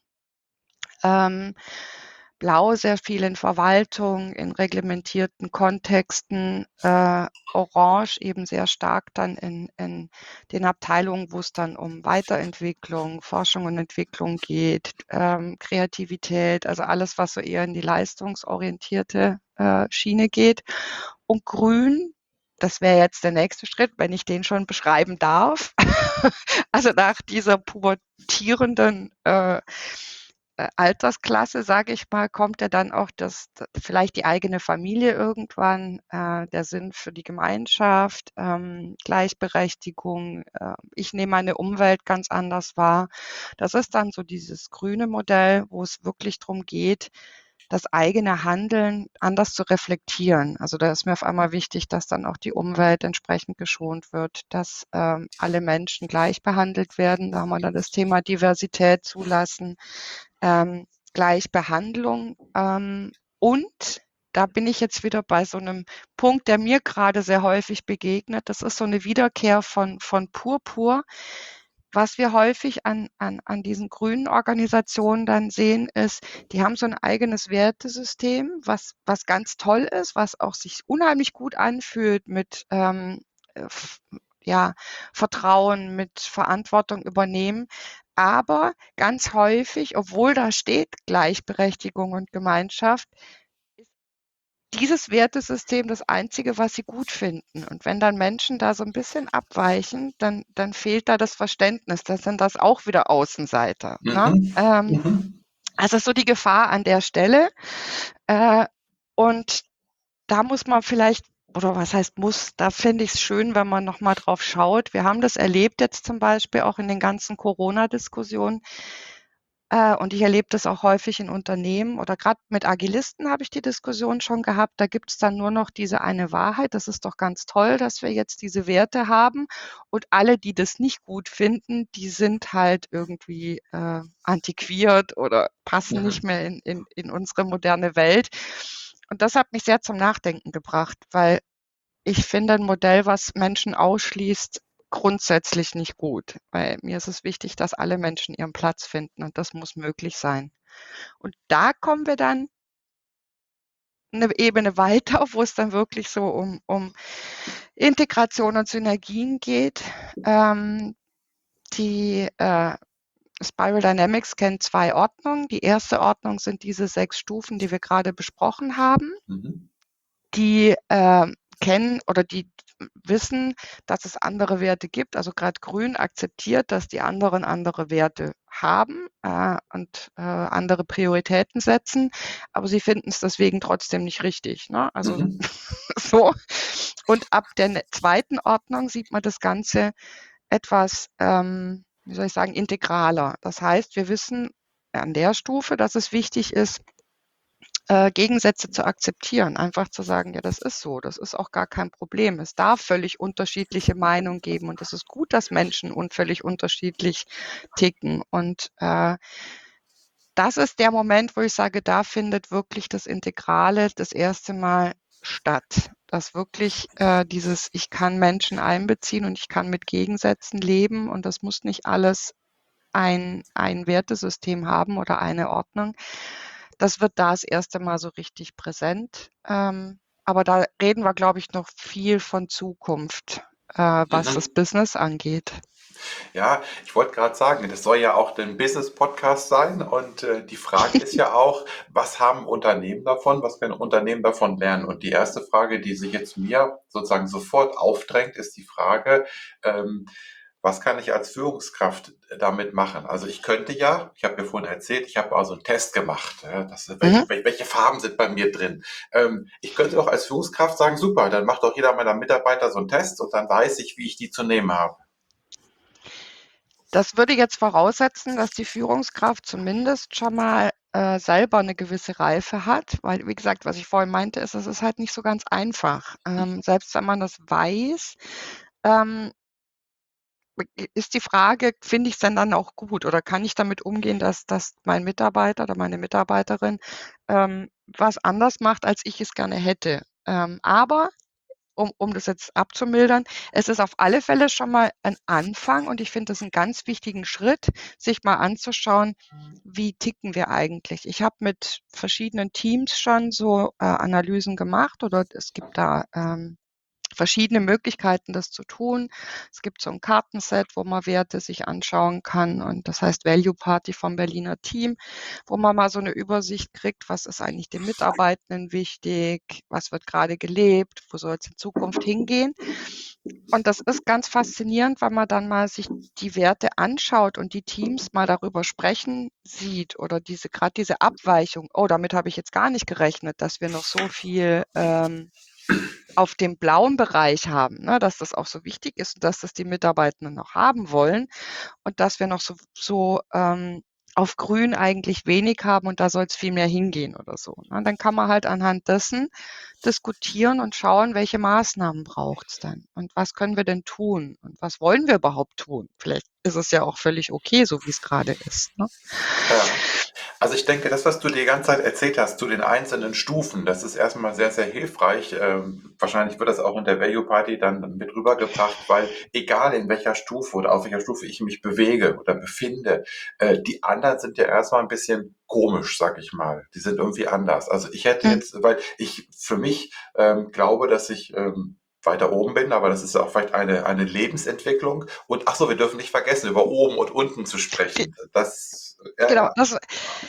Ähm, Blau sehr viel in Verwaltung, in reglementierten Kontexten, äh, Orange eben sehr stark dann in, in den Abteilungen, wo es dann um Weiterentwicklung, Forschung und Entwicklung geht, ähm, Kreativität, also alles, was so eher in die leistungsorientierte äh, Schiene geht. Und Grün das wäre jetzt der nächste Schritt, wenn ich den schon beschreiben darf. Also nach dieser pubertierenden äh, äh, Altersklasse, sage ich mal, kommt ja dann auch das, d- vielleicht die eigene Familie irgendwann, äh, der Sinn für die Gemeinschaft, ähm, Gleichberechtigung. Äh, ich nehme meine Umwelt ganz anders wahr. Das ist dann so dieses grüne Modell, wo es wirklich darum geht, das eigene Handeln anders zu reflektieren. Also da ist mir auf einmal wichtig, dass dann auch die Umwelt entsprechend geschont wird, dass ähm, alle Menschen gleich behandelt werden. Da haben wir dann das Thema Diversität zulassen, ähm, Gleichbehandlung. Ähm, und da bin ich jetzt wieder bei so einem Punkt, der mir gerade sehr häufig begegnet. Das ist so eine Wiederkehr von, von Purpur. Was wir häufig an, an, an diesen grünen Organisationen dann sehen, ist, die haben so ein eigenes Wertesystem, was, was ganz toll ist, was auch sich unheimlich gut anfühlt mit ähm, äh, ja, Vertrauen, mit Verantwortung übernehmen. Aber ganz häufig, obwohl da steht Gleichberechtigung und Gemeinschaft, ist dieses Wertesystem das Einzige, was sie gut finden. Und wenn dann Menschen da so ein bisschen abweichen, dann, dann fehlt da das Verständnis. Das sind das auch wieder Außenseiter. Ne? Mhm. Ähm, Mhm. also so die Gefahr an der Stelle. Äh, und da muss man vielleicht, oder was heißt muss, da finde ich es schön, wenn man nochmal drauf schaut. Wir haben das erlebt jetzt zum Beispiel auch in den ganzen Corona-Diskussionen. Äh, und ich erlebe das auch häufig in Unternehmen oder gerade mit Agilisten habe ich die Diskussion schon gehabt. Da gibt es dann nur noch diese eine Wahrheit. Das ist doch ganz toll, dass wir jetzt diese Werte haben. Und alle, die das nicht gut finden, die sind halt irgendwie äh, antiquiert oder passen nicht Mhm. mehr in, in, in unsere moderne Welt. Und das hat mich sehr zum Nachdenken gebracht, weil ich finde ein Modell, was Menschen ausschließt, grundsätzlich nicht gut, weil mir ist es wichtig, dass alle Menschen ihren Platz finden und das muss möglich sein. Und da kommen wir dann eine Ebene weiter, wo es dann wirklich so um, um Integration und Synergien geht. Ähm, die äh, Spiral Dynamics kennt zwei Ordnungen. Die erste Ordnung sind diese sechs Stufen, die wir gerade besprochen haben. Mhm. Die äh, kennen oder die wissen, dass es andere Werte gibt. Also gerade Grün akzeptiert, dass die anderen andere Werte haben äh, und äh, andere Prioritäten setzen, aber sie finden es deswegen trotzdem nicht richtig. Ne? Also Mhm. so. Und ab der ne- zweiten Ordnung sieht man das Ganze etwas, ähm, wie soll ich sagen, integraler. Das heißt, wir wissen an der Stufe, dass es wichtig ist, äh, Gegensätze zu akzeptieren, einfach zu sagen, ja, das ist so, das ist auch gar kein Problem. Es darf völlig unterschiedliche Meinungen geben und es ist gut, dass Menschen un völlig unterschiedlich ticken. Und äh, das ist der Moment, wo ich sage, da findet wirklich das Integrale das erste Mal statt. Dass wirklich äh, dieses, ich kann Menschen einbeziehen und ich kann mit Gegensätzen leben und das muss nicht alles ein, ein Wertesystem haben oder eine Ordnung. Das wird da das erste Mal so richtig präsent. Ähm, aber da reden wir, glaube ich, noch viel von Zukunft, äh, was das Mhm. Business angeht. Ja, ich wollte gerade sagen, das soll ja auch ein Business-Podcast sein und äh, die Frage ist ja auch, was haben Unternehmen davon, was können Unternehmen davon lernen? Und die erste Frage, die sich jetzt mir sozusagen sofort aufdrängt, ist die Frage, ähm, was kann ich als Führungskraft damit machen? Also ich könnte ja, ich habe ja vorhin erzählt, ich habe also einen Test gemacht, ja, das, Mhm. welche, welche Farben sind bei mir drin? Ähm, ich könnte doch als Führungskraft sagen, super, dann macht doch jeder meiner Mitarbeiter so einen Test und dann weiß ich, wie ich die zu nehmen habe. Das würde jetzt voraussetzen, dass die Führungskraft zumindest schon mal äh, selber eine gewisse Reife hat, weil, wie gesagt, was ich vorhin meinte, ist, es ist halt nicht so ganz einfach. Ähm, selbst wenn man das weiß, ähm, ist die Frage, finde ich es denn dann auch gut oder kann ich damit umgehen, dass, dass mein Mitarbeiter oder meine Mitarbeiterin ähm, was anders macht, als ich es gerne hätte. Ähm, aber um, um das jetzt abzumildern, es ist auf alle Fälle schon mal ein Anfang und ich finde das einen ganz wichtigen Schritt, sich mal anzuschauen, wie ticken wir eigentlich. Ich habe mit verschiedenen Teams schon so äh, Analysen gemacht oder es gibt da ähm, verschiedene Möglichkeiten, das zu tun. Es gibt so ein Kartenset, wo man Werte sich anschauen kann und das heißt Value Party vom Berliner Team, wo man mal so eine Übersicht kriegt, was ist eigentlich den Mitarbeitenden wichtig, was wird gerade gelebt, wo soll es in Zukunft hingehen. Und das ist ganz faszinierend, weil man dann mal sich die Werte anschaut und die Teams mal darüber sprechen sieht oder diese gerade diese Abweichung: „Oh, damit habe ich jetzt gar nicht gerechnet, dass wir noch so viel, ähm, auf dem blauen Bereich haben, ne, dass das auch so wichtig ist und dass das die Mitarbeitenden noch haben wollen und dass wir noch so so, ähm, auf grün eigentlich wenig haben und da soll es viel mehr hingehen oder so, ne? Dann kann man halt anhand dessen diskutieren und schauen, welche Maßnahmen braucht es denn und was können wir denn tun und was wollen wir überhaupt tun? Vielleicht ist es ja auch völlig okay, so wie es gerade ist, ne? Ja. Also ich denke, das, was du die ganze Zeit erzählt hast zu den einzelnen Stufen, das ist erstmal sehr, sehr hilfreich. Ähm, wahrscheinlich wird das auch in der Value Party dann mit rübergebracht, weil egal in welcher Stufe oder auf welcher Stufe ich mich bewege oder befinde, äh, die anderen sind ja erstmal ein bisschen komisch, sag ich mal. Die sind irgendwie anders. Also ich hätte Mhm. jetzt, weil ich für mich ähm, glaube, dass ich ähm, weiter oben bin, aber das ist ja auch vielleicht eine, eine Lebensentwicklung. Und ach so, wir dürfen nicht vergessen, über oben und unten zu Ge sprechen. Das, ja, genau, ja. das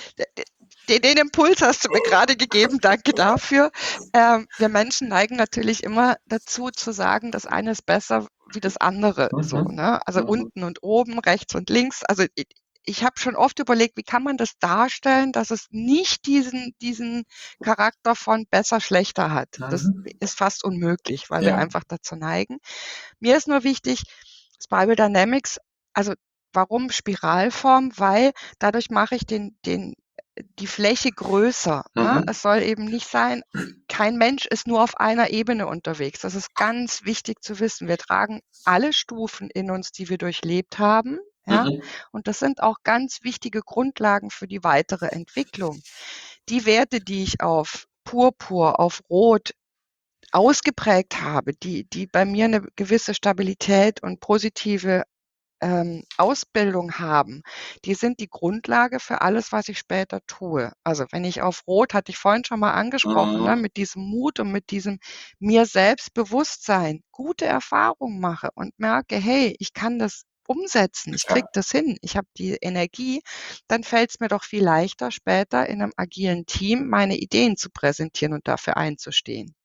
den den Impuls hast du mir gerade gegeben, danke dafür. Ähm, wir Menschen neigen natürlich immer dazu zu sagen, das eine ist besser wie das andere so, Mhm. ne? Also, Mhm. unten und oben, rechts und links. Also, i ich habe schon oft überlegt, wie kann man das darstellen, dass es nicht diesen diesen Charakter von besser, schlechter hat. Das Mhm. ist fast unmöglich, weil wir Ja. einfach dazu neigen. Mir ist nur wichtig, Spiral Dynamics, also, warum Spiralform? Weil dadurch mache ich den den die Fläche größer, ne? Mhm. Es soll eben nicht sein, kein Mensch ist nur auf einer Ebene unterwegs. Das ist ganz wichtig zu wissen. Wir tragen alle Stufen in uns, die wir durchlebt haben, ja? Mhm. Und das sind auch ganz wichtige Grundlagen für die weitere Entwicklung. Die Werte, die ich auf Purpur, auf Rot ausgeprägt habe, die die bei mir 'ne gewisse Stabilität und positive ähm, Ausbildung haben, die sind die Grundlage für alles, was ich später tue. Also, wenn ich auf Rot hatte ich vorhin schon mal angesprochen, ne, Mhm. mit diesem Mut und mit diesem mir selbst Bewusstsein gute Erfahrungen mache und merke: „Hey, ich kann das umsetzen, ich kriege Ja. das hin, ich habe die Energie“, dann fällt es mir doch viel leichter, später in einem agilen Team meine Ideen zu präsentieren und dafür einzustehen.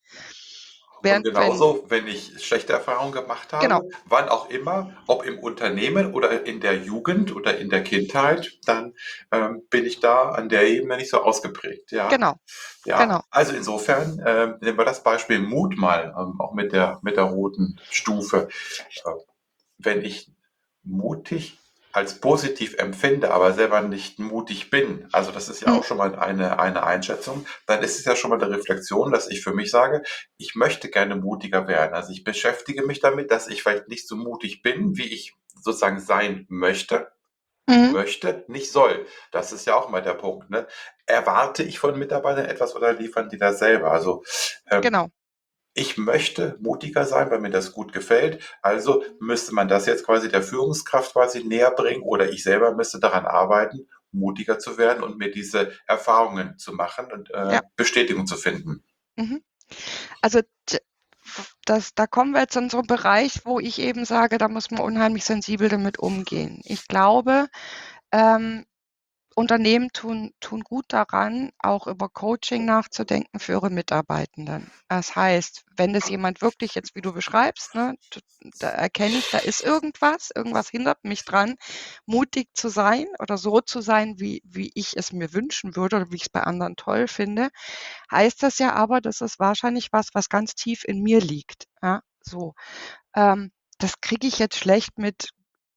Und Während wenn genauso, wenn ich schlechte Erfahrungen gemacht genau, habe, wann auch immer, ob im Unternehmen oder in der Jugend oder in der Kindheit, dann ähm, bin ich da an der Ebene nicht so ausgeprägt. Ja, genau, ja. genau. Also insofern ähm, nehmen wir das Beispiel Mut mal, ähm, auch mit der mit der roten Stufe. Äh, wenn ich mutig als positiv empfinde, aber selber nicht mutig bin, also das ist ja Mhm, auch schon mal eine, eine Einschätzung, dann ist es ja schon mal eine Reflexion, dass ich für mich sage, ich möchte gerne mutiger werden. Also ich beschäftige mich damit, dass ich vielleicht nicht so mutig bin, wie ich sozusagen sein möchte, mhm, möchte, nicht soll. Das ist ja auch mal der Punkt. Ne? Erwarte ich von Mitarbeitern etwas oder liefern die das selber? Also ähm, genau. ich möchte mutiger sein, weil mir das gut gefällt. Also müsste man das jetzt quasi der Führungskraft quasi näher bringen oder ich selber müsste daran arbeiten, mutiger zu werden und mir diese Erfahrungen zu machen und äh, Ja, Bestätigung zu finden. mhm. Also, d das da kommen wir jetzt in so 'n Bereich, wo ich eben sage, da muss man unheimlich sensibel damit umgehen. Ich glaube, ähm, Unternehmen tun tun gut daran, auch über Coaching nachzudenken für ihre Mitarbeitenden. Das heißt, wenn das jemand wirklich jetzt, wie du beschreibst, ne, d da erkenne ich, da ist irgendwas, irgendwas hindert mich dran, mutig zu sein oder so zu sein, wie wie ich es mir wünschen würde oder wie ich's bei anderen toll finde, heißt das ja aber, das ist wahrscheinlich was, was ganz tief in mir liegt, ja, so. Ähm, das kriege ich jetzt schlecht mit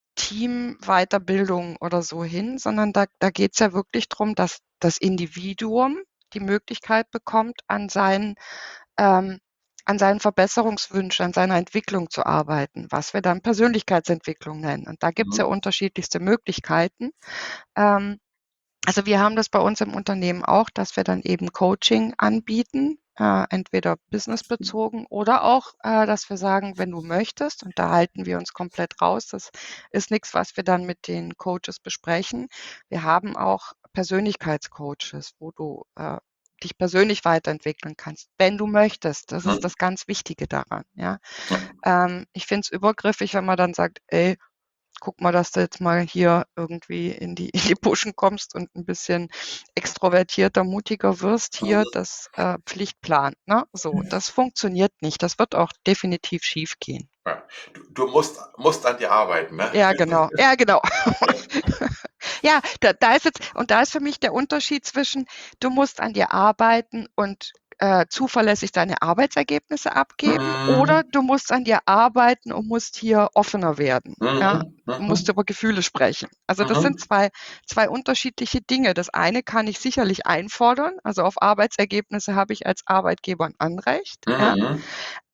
Teamweiterbildung oder so hin, sondern da da geht's ja wirklich drum, dass das Individuum die Möglichkeit bekommt, an seinen ähm, an seinen Verbesserungswünschen, an seiner Entwicklung zu arbeiten, was wir dann Persönlichkeitsentwicklung nennen. Und da gibt's ja Mhm. unterschiedlichste Möglichkeiten. Ähm, also, wir haben das bei uns im Unternehmen auch, dass wir dann eben Coaching anbieten, äh, entweder businessbezogen oder auch, äh, dass wir sagen: „Wenn du möchtest“, und da halten wir uns komplett raus. Das ist nix, was wir dann mit den Coaches besprechen. Wir haben auch Persönlichkeitscoaches, wo du, äh, dich persönlich weiterentwickeln kannst, wenn du möchtest. Das ist Mhm. das ganz Wichtige daran, ja. Ja. Ähm, ich finde es übergriffig, wenn man dann sagt: „Ey, guck mal, dass du jetzt mal hier irgendwie in die in die Puschen kommst und ein bisschen extrovertierter, mutiger wirst hier, Mhm. das, äh, Pflichtplan“, ne? So, das funktioniert nicht. Das wird auch definitiv schiefgehen. Ja. Du du musst musst an dir arbeiten, ne? Ja, genau. Ja, genau. Ja. Ja, da da ist jetzt und da ist für mich der Unterschied zwischen, du musst an dir arbeiten und, äh, zuverlässig deine Arbeitsergebnisse abgeben oder Mhm. du musst an dir arbeiten und musst hier offener werden, ja? Mhm. Du musst Mhm. über Gefühle sprechen. Also, das sind Mhm. zwei zwei unterschiedliche Dinge. Das eine kann ich sicherlich einfordern, also, auf Arbeitsergebnisse habe ich als Arbeitgeber 'n Anrecht, ja? Mhm.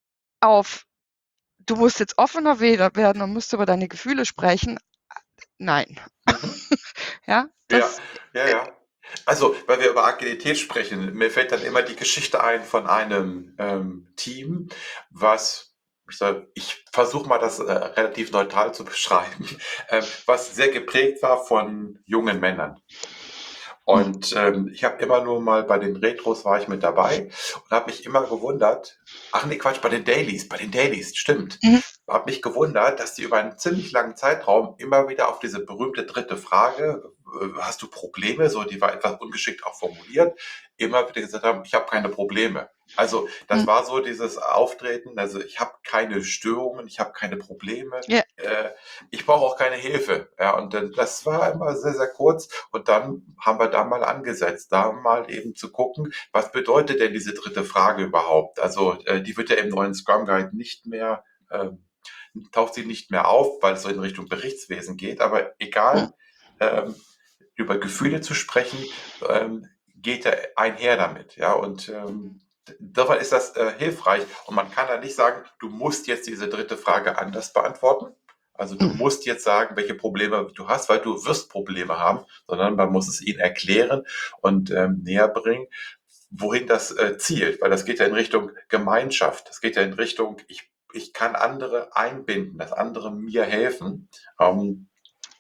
Auf du musst jetzt offener weder werden und musst über deine Gefühle sprechen, nein. Mhm. Ja, Ja, das ja, äh, ja. Also, weil wir über Agilität sprechen, mir fällt dann immer die Geschichte ein von einem, ähm, Team, was ich sage ich versuche mal, das, äh, relativ neutral zu beschreiben, ähm, was sehr geprägt war von jungen Männern. mhm, Und, ähm, ich habe immer nur mal bei den Retros war ich mit dabei und habe mich immer gewundert ach ne, Quatsch, bei den Dailies bei den Dailies, stimmt. mhm, Habe mich gewundert, dass die über einen ziemlich langen Zeitraum immer wieder auf diese berühmte dritte Frage, äh: „Hast du Probleme?“ So, die war etwas ungeschickt auch formuliert, immer wieder gesagt haben: „Ich habe keine Probleme.“ Also, das mhm. war so dieses Auftreten, also: „Ich habe keine Störungen, ich habe keine Probleme, Ja, äh, ich brauche auch keine Hilfe.“ Ja, und, äh, das war immer sehr, sehr kurz und dann haben wir da mal angesetzt, da mal eben zu gucken, was bedeutet denn diese dritte Frage überhaupt? Also, äh, die wird ja im neuen Scrum Guide nicht mehr ähm, taucht sie nicht mehr auf, weil es so in Richtung Berichtswesen geht, aber mhm, egal, ähm, über Gefühle zu sprechen, ähm, geht ja einher damit, ja, und, mhm, ähm, dabei ist das, äh, hilfreich und man kann da nicht sagen: „Du musst jetzt diese dritte Frage anders beantworten.“ Also, du mhm, musst jetzt sagen, welche Probleme du hast, weil du wirst Probleme haben, sondern man muss es ihnen erklären und, ähm, näherbringen, wohin das, äh, zielt, weil das geht ja in Richtung Gemeinschaft. Das geht ja in Richtung, ich ich kann andere einbinden, dass andere mir helfen. Ähm,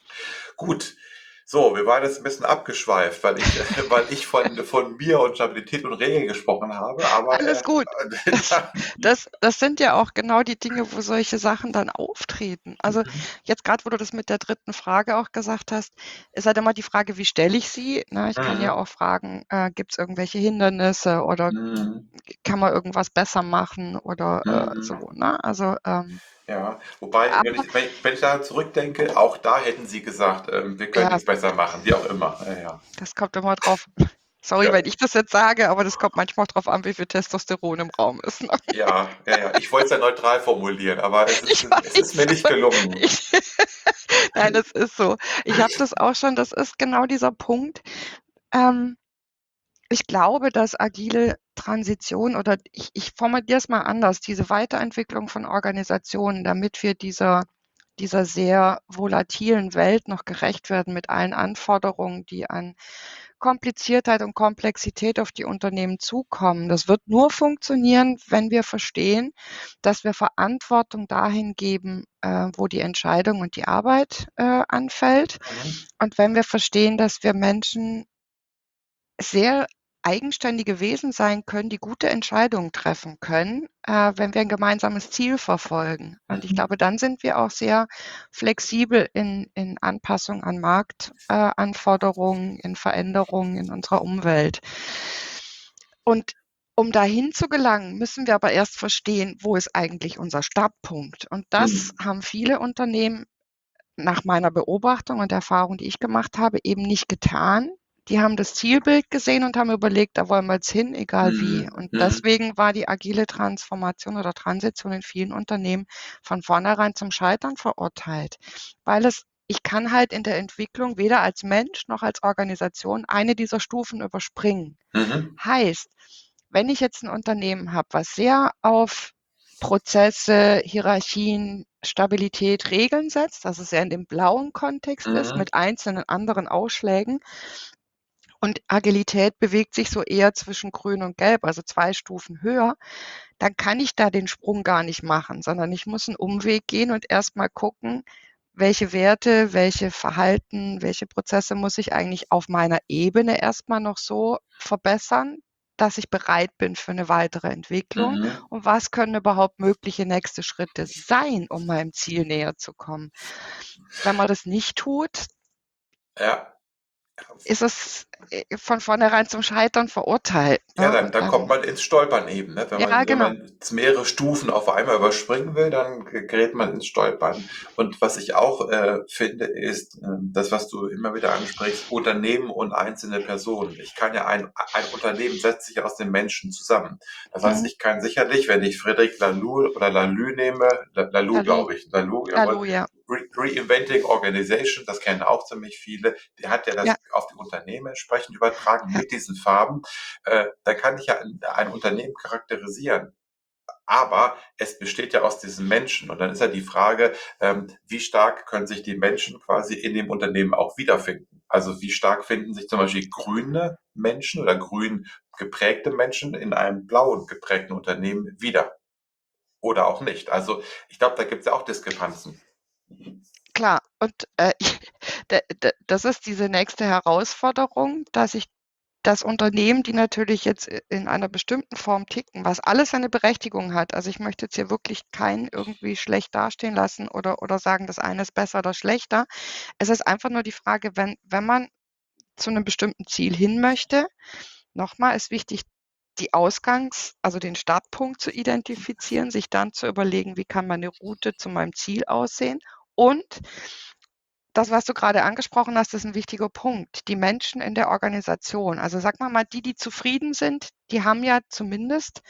gut. So, wir waren jetzt ein bisschen abgeschweift, weil ich weil ich von von mir und Stabilität und Regeln gesprochen habe, aber, alles äh, gut. Das das das sind ja auch genau die Dinge, wo solche Sachen dann auftreten. Also, jetzt grad, wo du das mit der dritten Frage auch gesagt hast, ist halt immer die Frage, wie stelle ich sie, ne? Ich kann ja mhm, auch fragen, äh, gibt's irgendwelche Hindernisse oder mhm, kann man irgendwas besser machen oder, äh, so, mhm. ne? Also, ähm, Ja, wobei, wenn aber ich wenn ich wenn ich daran zurückdenke, auch da hätten sie gesagt, ähm: „Wir können ja, nichts besser machen“, wie auch immer. Ja, ja. das kommt immer drauf sorry, Ja. wenn ich das jetzt sage, aber das kommt manchmal drauf an, wie viel Testosteron im Raum ist, ne? Ja, ja, ja. Ich wollte es ja neutral formulieren, aber es ist Ich es ist mir weiß, nicht aber gelungen. ich nein, das ist so. Ich habe das auch schon das ist genau dieser Punkt. Ähm, ich glaube, dass agile Transition oder ich ich formuliere es mal anders, diese Weiterentwicklung von Organisationen, damit wir dieser dieser sehr volatilen Welt noch gerecht werden mit allen Anforderungen, die an Kompliziertheit und Komplexität auf die Unternehmen zukommen. Das wird nur funktionieren, wenn wir verstehen, dass wir Verantwortung dahin geben, äh, wo die Entscheidung und die Arbeit, äh, anfällt. Mhm. Und wenn wir verstehen, dass wir Menschen sehr eigenständige Wesen sein können, die gute Entscheidungen treffen können, äh, wenn wir ein gemeinsames Ziel verfolgen. Und ich Mhm. glaube, dann sind wir auch sehr flexibel in in Anpassung an Marktanforderungen, äh, Anforderungen, in Veränderungen in unserer Umwelt. Und um dahin zu gelangen, müssen wir aber erst verstehen, wo ist eigentlich unser Startpunkt? Und das Mhm. haben viele Unternehmen nach meiner Beobachtung und Erfahrung, die ich gemacht habe, eben nicht getan. Die haben das Zielbild gesehen und haben überlegt: „Da wollen wir jetzt hin, egal wie.“ Mhm. Und Mhm. deswegen war die agile Transformation oder Transition in vielen Unternehmen von vornherein zum Scheitern verurteilt, weil es ich kann halt in der Entwicklung weder als Mensch noch als Organisation eine dieser Stufen überspringen. Mhm. Heißt, wenn ich jetzt 'n Unternehmen habe, was sehr auf Prozesse, Hierarchien, Stabilität, Regeln setzt, dass es eher in dem blauen Kontext ist Mhm. mit einzelnen anderen Ausschlägen und Agilität bewegt sich so eher zwischen Grün und Gelb, also zwei Stufen höher, dann kann ich da den Sprung gar nicht machen, sondern ich muss 'n Umweg gehen und erst mal gucken, welche Werte, welche Verhalten, welche Prozesse muss ich eigentlich auf meiner Ebene erst mal noch so verbessern, dass ich bereit bin für eine weitere Entwicklung Mhm. und was können überhaupt mögliche nächste Schritte sein, um meinem Ziel näher zu kommen. Wenn man das nicht tut, Ja. ist es, äh, von vornherein zum Scheitern verurteilt, Ja, ne? dann dann kommt Ähm, man ins Stolpern eben, ne? Wenn ja, man wenn genau. man jetzt mehrere Stufen auf einmal überspringen will, dann ge gerät man ins Stolpern. Und was ich auch, äh, finde, ist, ähm, das, was du immer wieder ansprichst, Unternehmen und einzelne Personen. Ich kann ja ein ein Unternehmen setzt sich aus den Menschen zusammen. Das heißt, Mhm. ich kann sicherlich, wenn ich Friedrich Laloux oder Laloux nehme, La Laloux, Lalo glaube ich, Laloux, jawohl, Halleluja. Re Reinventing Organization, das kennen auch ziemlich viele. Der hat ja Ja, das auf die Unternehmen entsprechend übertragen ja, mit diesen Farben. Äh, da kann ich ja ein, ein Unternehmen charakterisieren. Aber es besteht ja aus diesen Menschen. Und dann ist ja die Frage, ähm, wie stark können sich die Menschen quasi in dem Unternehmen auch wiederfinden? Also wie stark finden sich zum Beispiel grüne Menschen oder grün geprägte Menschen in einem blauen geprägten Unternehmen wieder? Oder auch nicht. Also ich glaube, da gibt es ja auch Diskrepanzen. klar. Und, äh, d d das ist diese nächste Herausforderung, dass ich das Unternehmen, die natürlich jetzt i in einer bestimmten Form ticken, was alles seine Berechtigung hat. Also, ich möchte jetzt hier wirklich keinen irgendwie schlecht dastehen lassen oder oder sagen, das eine ist besser oder schlechter. Es ist einfach nur die Frage, wenn wenn man zu einem bestimmten Ziel hin möchte, nochmal ist wichtig, die Ausgangs also, den Startpunkt zu identifizieren, sich dann zu überlegen: „Wie kann meine Route zu meinem Ziel aussehen?“ Und das, was du gerade angesprochen hast, ist ein wichtiger Punkt. Die Menschen in der Organisation, also, sag mal mal, die, die zufrieden sind, die haben ja zumindest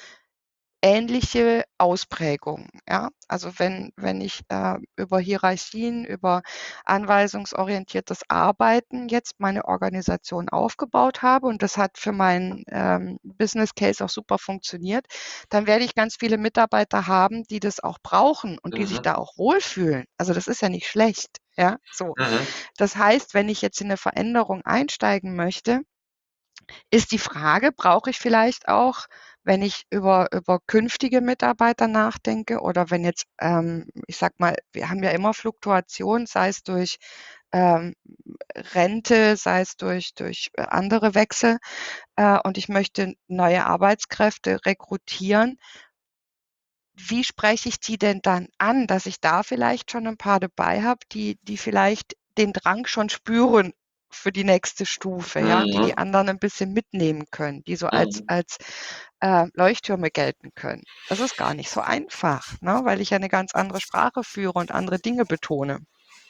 ähnliche Ausprägungen, ja? Also, wenn wenn ich, äh, über Hierarchien, über anweisungsorientiertes Arbeiten jetzt meine Organisation aufgebaut habe und das hat für meinen, ähm, Business Case auch super funktioniert, dann werde ich ganz viele Mitarbeiter haben, die das auch brauchen und die sich Mhm. da auch wohlfühlen. Also, das ist ja nicht schlecht, ja, so. Mhm. Das heißt, wenn ich jetzt in 'ne Veränderung einsteigen möchte, ist die Frage, brauche ich vielleicht auch, wenn ich über über künftige Mitarbeiter nachdenke oder wenn jetzt, ähm, ich sage mal, wir haben ja immer Fluktuation, sei es durch, ähm, Rente, sei es durch durch, äh, andere Wechsel, äh, und ich möchte neue Arbeitskräfte rekrutieren. Wie spreche ich die denn dann an, dass ich da vielleicht schon 'n paar dabei habe, die die vielleicht den Drang schon spüren für die nächste Stufe, ja, die die Mhm. anderen 'n bisschen mitnehmen können, die so als Mhm. als, äh, Leuchttürme gelten können. Das ist gar nicht so einfach, ne, weil ich ja 'ne ganz andere Sprache führe und andere Dinge betone.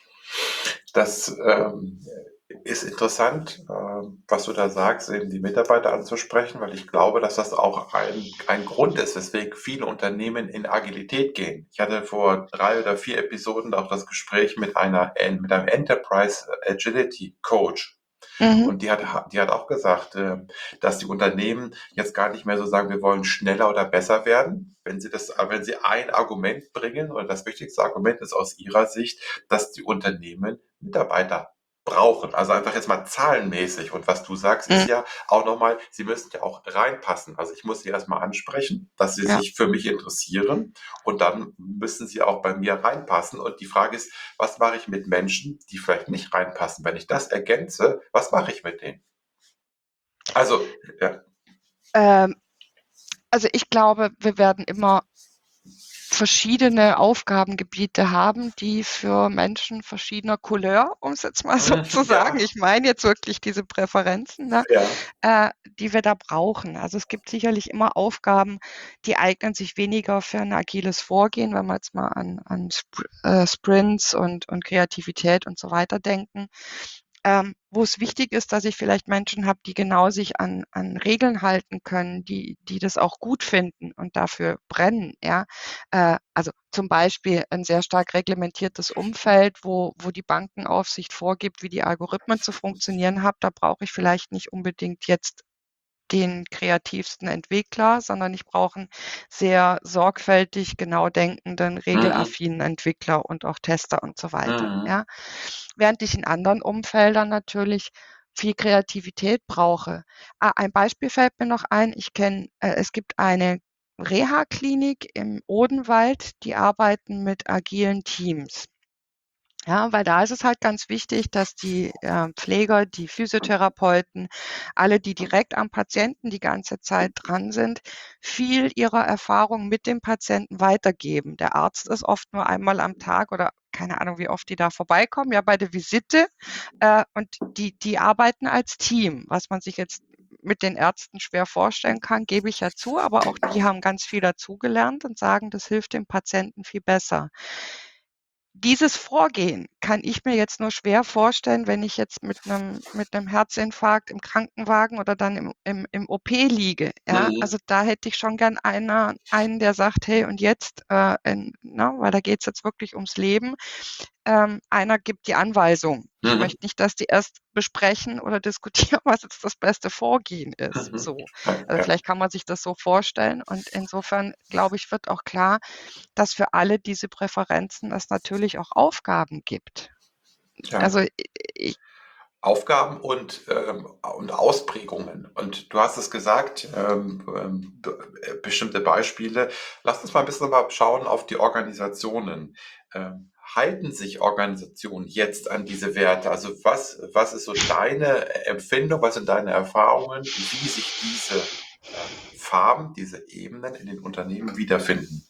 Das ähm, ist interessant, ähm, was du da sagst, eben die Mitarbeiter anzusprechen, weil ich glaube, dass das auch ein, ein Grund ist, weswegen viele Unternehmen in Agilität gehen. Ich hatte vor drei oder vier Episoden auch das Gespräch mit einer mit einem Enterprise Agility Coach. Mhm, Und die hat, die hat auch gesagt, äh, dass die Unternehmen jetzt gar nicht mehr so sagen, wir wollen schneller oder besser werden. Wenn sie das, wenn sie ein Argument bringen, und das wichtigste Argument ist aus ihrer Sicht, dass die Unternehmen Mitarbeiter brauchen. Also einfach jetzt mal zahlenmäßig. Und was du sagst, ist mhm, ja auch nochmal, sie müssen ja auch reinpassen. Also ich muss sie erstmal ansprechen, dass sie ja. sich für mich interessieren. Und dann müssen sie auch bei mir reinpassen. Und die Frage ist, was mache ich mit Menschen, die vielleicht nicht reinpassen? Wenn ich das ergänze, was mache ich mit denen? Also, ja. Ähm, also, ich glaube, wir werden immer verschiedene Aufgabengebiete haben, die für Menschen verschiedener Couleur, um es jetzt mal so zu Mhm, sagen, ja, ich meine jetzt wirklich diese Präferenzen, ne, ja. äh, die wir da brauchen. Also, es gibt sicherlich immer Aufgaben, die eignen sich weniger für ein agiles Vorgehen, wenn wir jetzt mal an an Spr äh, Sprints und und Kreativität und so weiter denken. Ähm, wo es wichtig ist, dass ich vielleicht Menschen habe, die genau sich an an Regeln halten können, die die das auch gut finden und dafür brennen, ja. Äh, also, zum Beispiel ein sehr stark reglementiertes Umfeld, wo wo die Bankenaufsicht vorgibt, wie die Algorithmen zu funktionieren haben. Da brauche ich vielleicht nicht unbedingt jetzt den kreativsten Entwickler, sondern ich brauche 'n sehr sorgfältig genau denkenden, Mhm, regelaffinen Entwickler und auch Tester und so weiter, mhm, ja? Während ich in anderen Umfeldern natürlich viel Kreativität brauche. Ah, ein Beispiel fällt mir noch ein. Ich kenne äh, es gibt eine Reha-Klinik im Odenwald, die arbeiten mit agilen Teams. Ja, weil da ist es halt ganz wichtig, dass die äh, Pfleger, die Physiotherapeuten, alle, die direkt am Patienten die ganze Zeit dran sind, viel ihrer Erfahrung mit dem Patienten weitergeben. Der Arzt ist oft nur einmal am Tag oder keine Ahnung, wie oft die da vorbeikommen, ja, bei der Visite. Äh, und die, die arbeiten als Team, was man sich jetzt mit den Ärzten schwer vorstellen kann, gebe ich ja zu, aber auch die haben ganz viel dazugelernt und sagen, das hilft dem Patienten viel besser. Dieses Vorgehen kann ich mir jetzt nur schwer vorstellen, wenn ich jetzt mit einem mit einem Herzinfarkt im Krankenwagen oder dann im im im O P liege, ja? Mhm. Also, da hätte ich schon gern einer einen, der sagt: „Hey, und jetzt, äh, in“ ne, weil da geht's jetzt wirklich ums Leben. Ähm, einer gibt die Anweisung. Ich Mhm. möchte nicht, dass die erst besprechen oder diskutieren, was jetzt das beste Vorgehen ist, Mhm. so. Ja, Also, ja, vielleicht kann man sich das so vorstellen und insofern, glaube ich, wird auch klar, dass für alle diese Präferenzen es natürlich auch Aufgaben gibt. ja. Also, i ich Aufgaben und, ähm, und Ausprägungen. Und du hast es gesagt, ähm, ähm, be äh, bestimmte Beispiele. Lass uns mal ein bisschen mal schauen auf die Organisationen. Ähm, halten sich Organisationen jetzt an diese Werte? Also, was was ist so deine Empfindung, was sind deine Erfahrungen, wie sich diese, ähm, Farben, diese Ebenen in den Unternehmen wiederfinden?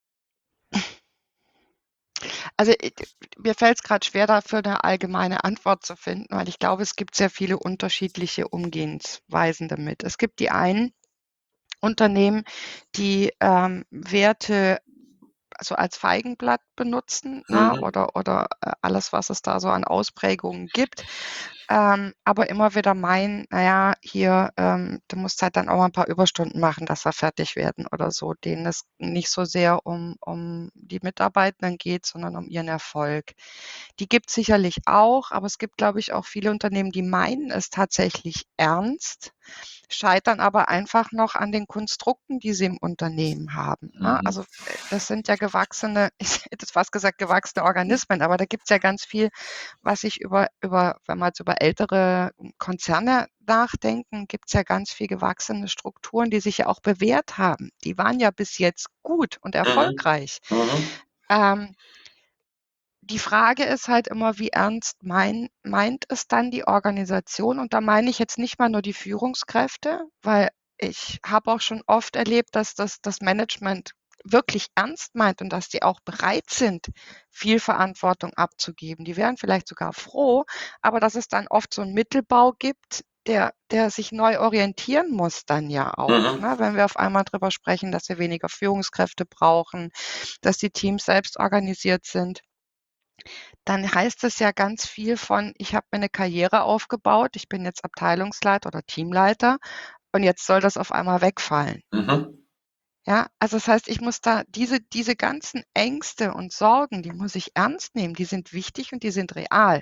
also, i mir fällt's grad schwer, dafür 'ne allgemeine Antwort zu finden, weil ich glaube, es gibt sehr viele unterschiedliche Umgehensweisen damit. Es gibt die einen Unternehmen, die, ähm, Werte so als Feigenblatt benutzen, ne, Mhm, oder oder, äh, alles, was es da so an Ausprägungen gibt, ähm, aber immer wieder meinen: „Na ja, hier, ähm, du musst halt dann auch mal 'n paar Überstunden machen, dass wir fertig werden“ oder so, denen es nicht so sehr um um die Mitarbeitenden geht, sondern um ihren Erfolg. Die gibt's sicherlich auch, aber es gibt, glaube ich, auch viele Unternehmen, die meinen es tatsächlich ernst, scheitern aber einfach noch an den Konstrukten, die sie im Unternehmen haben, ne? mhm, Also, äh, das sind ja gewachsene ich hätte jetzt fast gesagt gewachsene Organismen, aber da gibt's ja ganz viel, was sich über über wenn wir jetzt über ältere Konzerne nachdenken, gibt's ja ganz viel gewachsene Strukturen, die sich ja auch bewährt haben. Die waren ja bis jetzt gut und mhm, erfolgreich. mhm, Ähm, die Frage ist halt immer, wie ernst mein meint es dann die Organisation? Und da meine ich jetzt nicht mal nur die Führungskräfte, weil ich habe auch schon oft erlebt, dass das das Management wirklich ernst meint und dass die auch bereit sind, viel Verantwortung abzugeben. Die wären vielleicht sogar froh, aber dass es dann oft so 'n Mittelbau gibt, der der sich neu orientieren muss dann ja auch, mhm, ne? Wenn wir auf einmal drüber sprechen, dass wir weniger Führungskräfte brauchen, dass die Teams selbst organisiert sind. Dann heißt es ja ganz viel von: „Ich habe mir 'ne Karriere aufgebaut, ich bin jetzt Abteilungsleiter oder Teamleiter und jetzt soll das auf einmal wegfallen.“ mhm, Ja, also das heißt, ich muss da diese diese ganzen Ängste und Sorgen, die muss ich ernst nehmen, die sind wichtig und die sind real.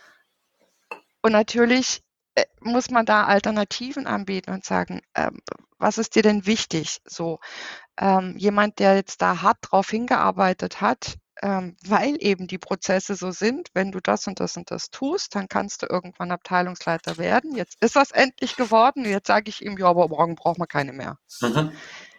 Und natürlich, äh, muss man da Alternativen anbieten und sagen, ähm: „Was ist dir denn wichtig?“ So, ähm, jemand, der jetzt da hart drauf hingearbeitet hat, ähm, weil eben die Prozesse so sind, wenn du das und das und das tust, dann kannst du irgendwann Abteilungsleiter werden. Jetzt ist er's endlich geworden. Jetzt sage ich ihm: „Ja, aber morgen brauchen wir keine mehr.“ mhm.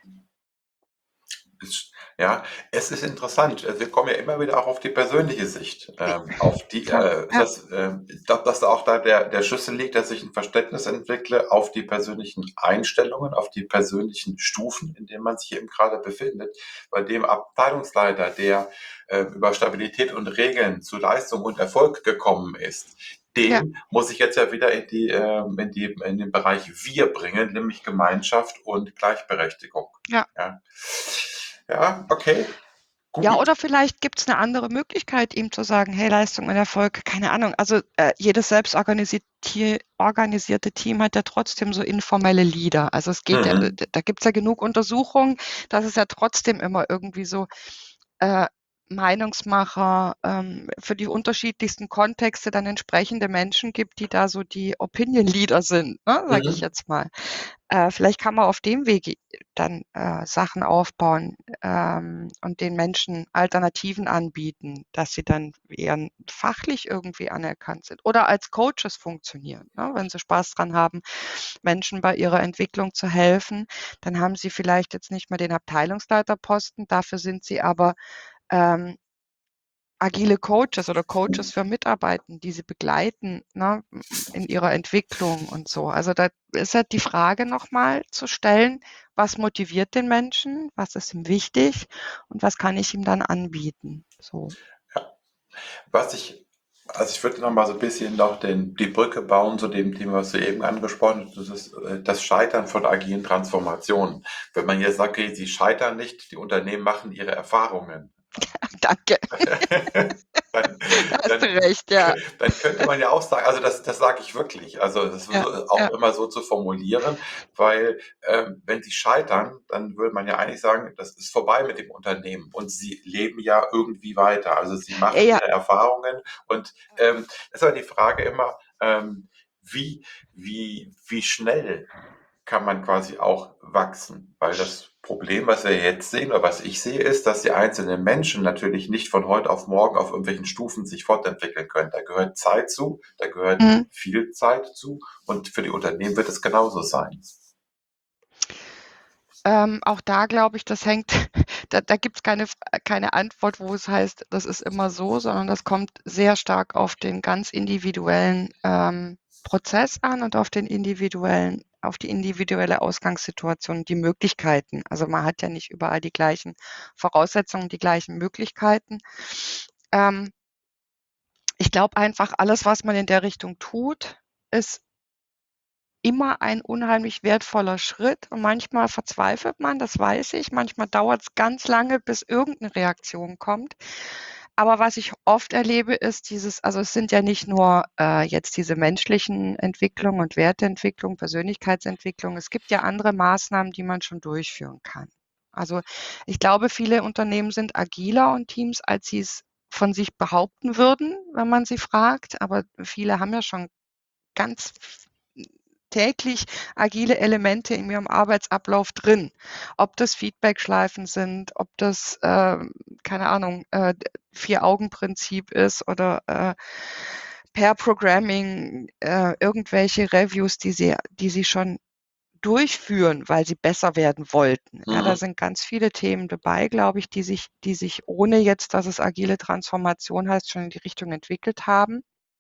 Ist ja, es ist interessant. Äh, wir kommen ja immer wieder auch auf die persönliche Sicht, I ähm, auf die, klar, äh, ja, das, ähm ich glaube, dass da auch da der der Schlüssel liegt, dass ich ein Verständnis entwickle auf die persönlichen Einstellungen, auf die persönlichen Stufen, in denen man sich eben gerade befindet. Bei dem Abteilungsleiter, der, äh, über Stabilität und Regeln zu Leistung und Erfolg gekommen ist, ja, den muss ich jetzt ja wieder in die, ähm in die in den Bereich Wir bringen, nämlich Gemeinschaft und Gleichberechtigung, ja. ja. Ja, okay, Ja, gut. oder vielleicht gibt's 'ne andere Möglichkeit, ihm zu sagen: „Hey, Leistung und Erfolg“, keine Ahnung. Also, äh, jedes selbstorganisiert Tie organisierte Team hat ja trotzdem so informelle Leader. Also, es geht ja d Mhm, d da gibt's ja genug Untersuchungen, dass es ja trotzdem immer irgendwie so, äh, Meinungsmacher, ähm, für die unterschiedlichsten Kontexte dann entsprechende Menschen gibt, die da so die Opinion Leader sind, ne, sage ich mhm, jetzt mal. Äh, vielleicht kann man auf dem Wege dann, äh, Sachen aufbauen, ähm, und den Menschen Alternativen anbieten, dass sie dann eher fachlich irgendwie anerkannt sind oder als Coaches funktionieren, ne? Wenn sie Spaß dran haben, Menschen bei ihrer Entwicklung zu helfen, dann haben sie vielleicht jetzt nicht mehr den Abteilungsleiterposten, dafür sind sie aber, ähm agile Coaches oder Coaches für Mitarbeitende, die sie begleiten, ne, in ihrer Entwicklung und so. Also da ist halt die Frage nochmal zu stellen, was motiviert den Menschen, was ist ihm wichtig und was kann ich ihm dann anbieten? So. Ja. Was ich, also ich würde noch mal so ein bisschen noch den, die Brücke bauen zu dem Thema, was du eben angesprochen hast, das ist äh, das Scheitern von agilen Transformationen. Wenn man jetzt sagt, okay, sie scheitern nicht, die Unternehmen machen ihre Erfahrungen. Danke, dann, da hast du dann, recht, ja. dann könnte man ja auch sagen, also das, das sage ich wirklich, also das ist Ja, auch ja. immer so zu formulieren, weil ähm, wenn sie scheitern, dann würde man ja eigentlich sagen, das ist vorbei mit dem Unternehmen und sie leben ja irgendwie weiter, also sie Ja, machen ja. ihre Erfahrungen und ähm, das ist aber die Frage immer, ähm, wie, wie, wie schnell kann man quasi auch wachsen. Weil das Problem, was wir jetzt sehen oder was ich sehe, ist, dass die einzelnen Menschen natürlich nicht von heute auf morgen auf irgendwelchen Stufen sich fortentwickeln können. Da gehört Zeit zu, da gehört Mhm. viel Zeit zu und für die Unternehmen wird es genauso sein. Ähm, auch da glaube ich, das hängt, da, da gibt es keine, keine Antwort, wo es heißt, das ist immer so, sondern das kommt sehr stark auf den ganz individuellen ähm, Prozess an und auf den individuellen, auf die individuelle Ausgangssituation, die Möglichkeiten. Also man hat ja nicht überall die gleichen Voraussetzungen, die gleichen Möglichkeiten. Ähm, ich glaube einfach, alles, was man in der Richtung tut, ist immer ein unheimlich wertvoller Schritt und manchmal verzweifelt man, das weiß ich. Manchmal dauert es ganz lange, bis irgendeine Reaktion kommt. Aber was ich oft erlebe, ist dieses, also es sind ja nicht nur äh, jetzt diese menschlichen Entwicklungen und Werteentwicklung, Persönlichkeitsentwicklung. Es gibt ja andere Maßnahmen, die man schon durchführen kann. Also ich glaube, viele Unternehmen sind agiler und Teams, als sie es von sich behaupten würden, wenn man sie fragt. Aber viele haben ja schon ganz täglich agile Elemente in ihrem Arbeitsablauf drin. Ob das Feedback-Schleifen sind, ob das, äh, keine Ahnung, äh, Vier-Augen-Prinzip ist oder äh, Pair Programming, äh, irgendwelche Reviews, die sie, die sie schon durchführen, weil sie besser werden wollten. Ja, da Mhm. sind ganz viele Themen dabei, glaube ich, die sich, die sich ohne jetzt, dass es agile Transformation heißt, schon in die Richtung entwickelt haben.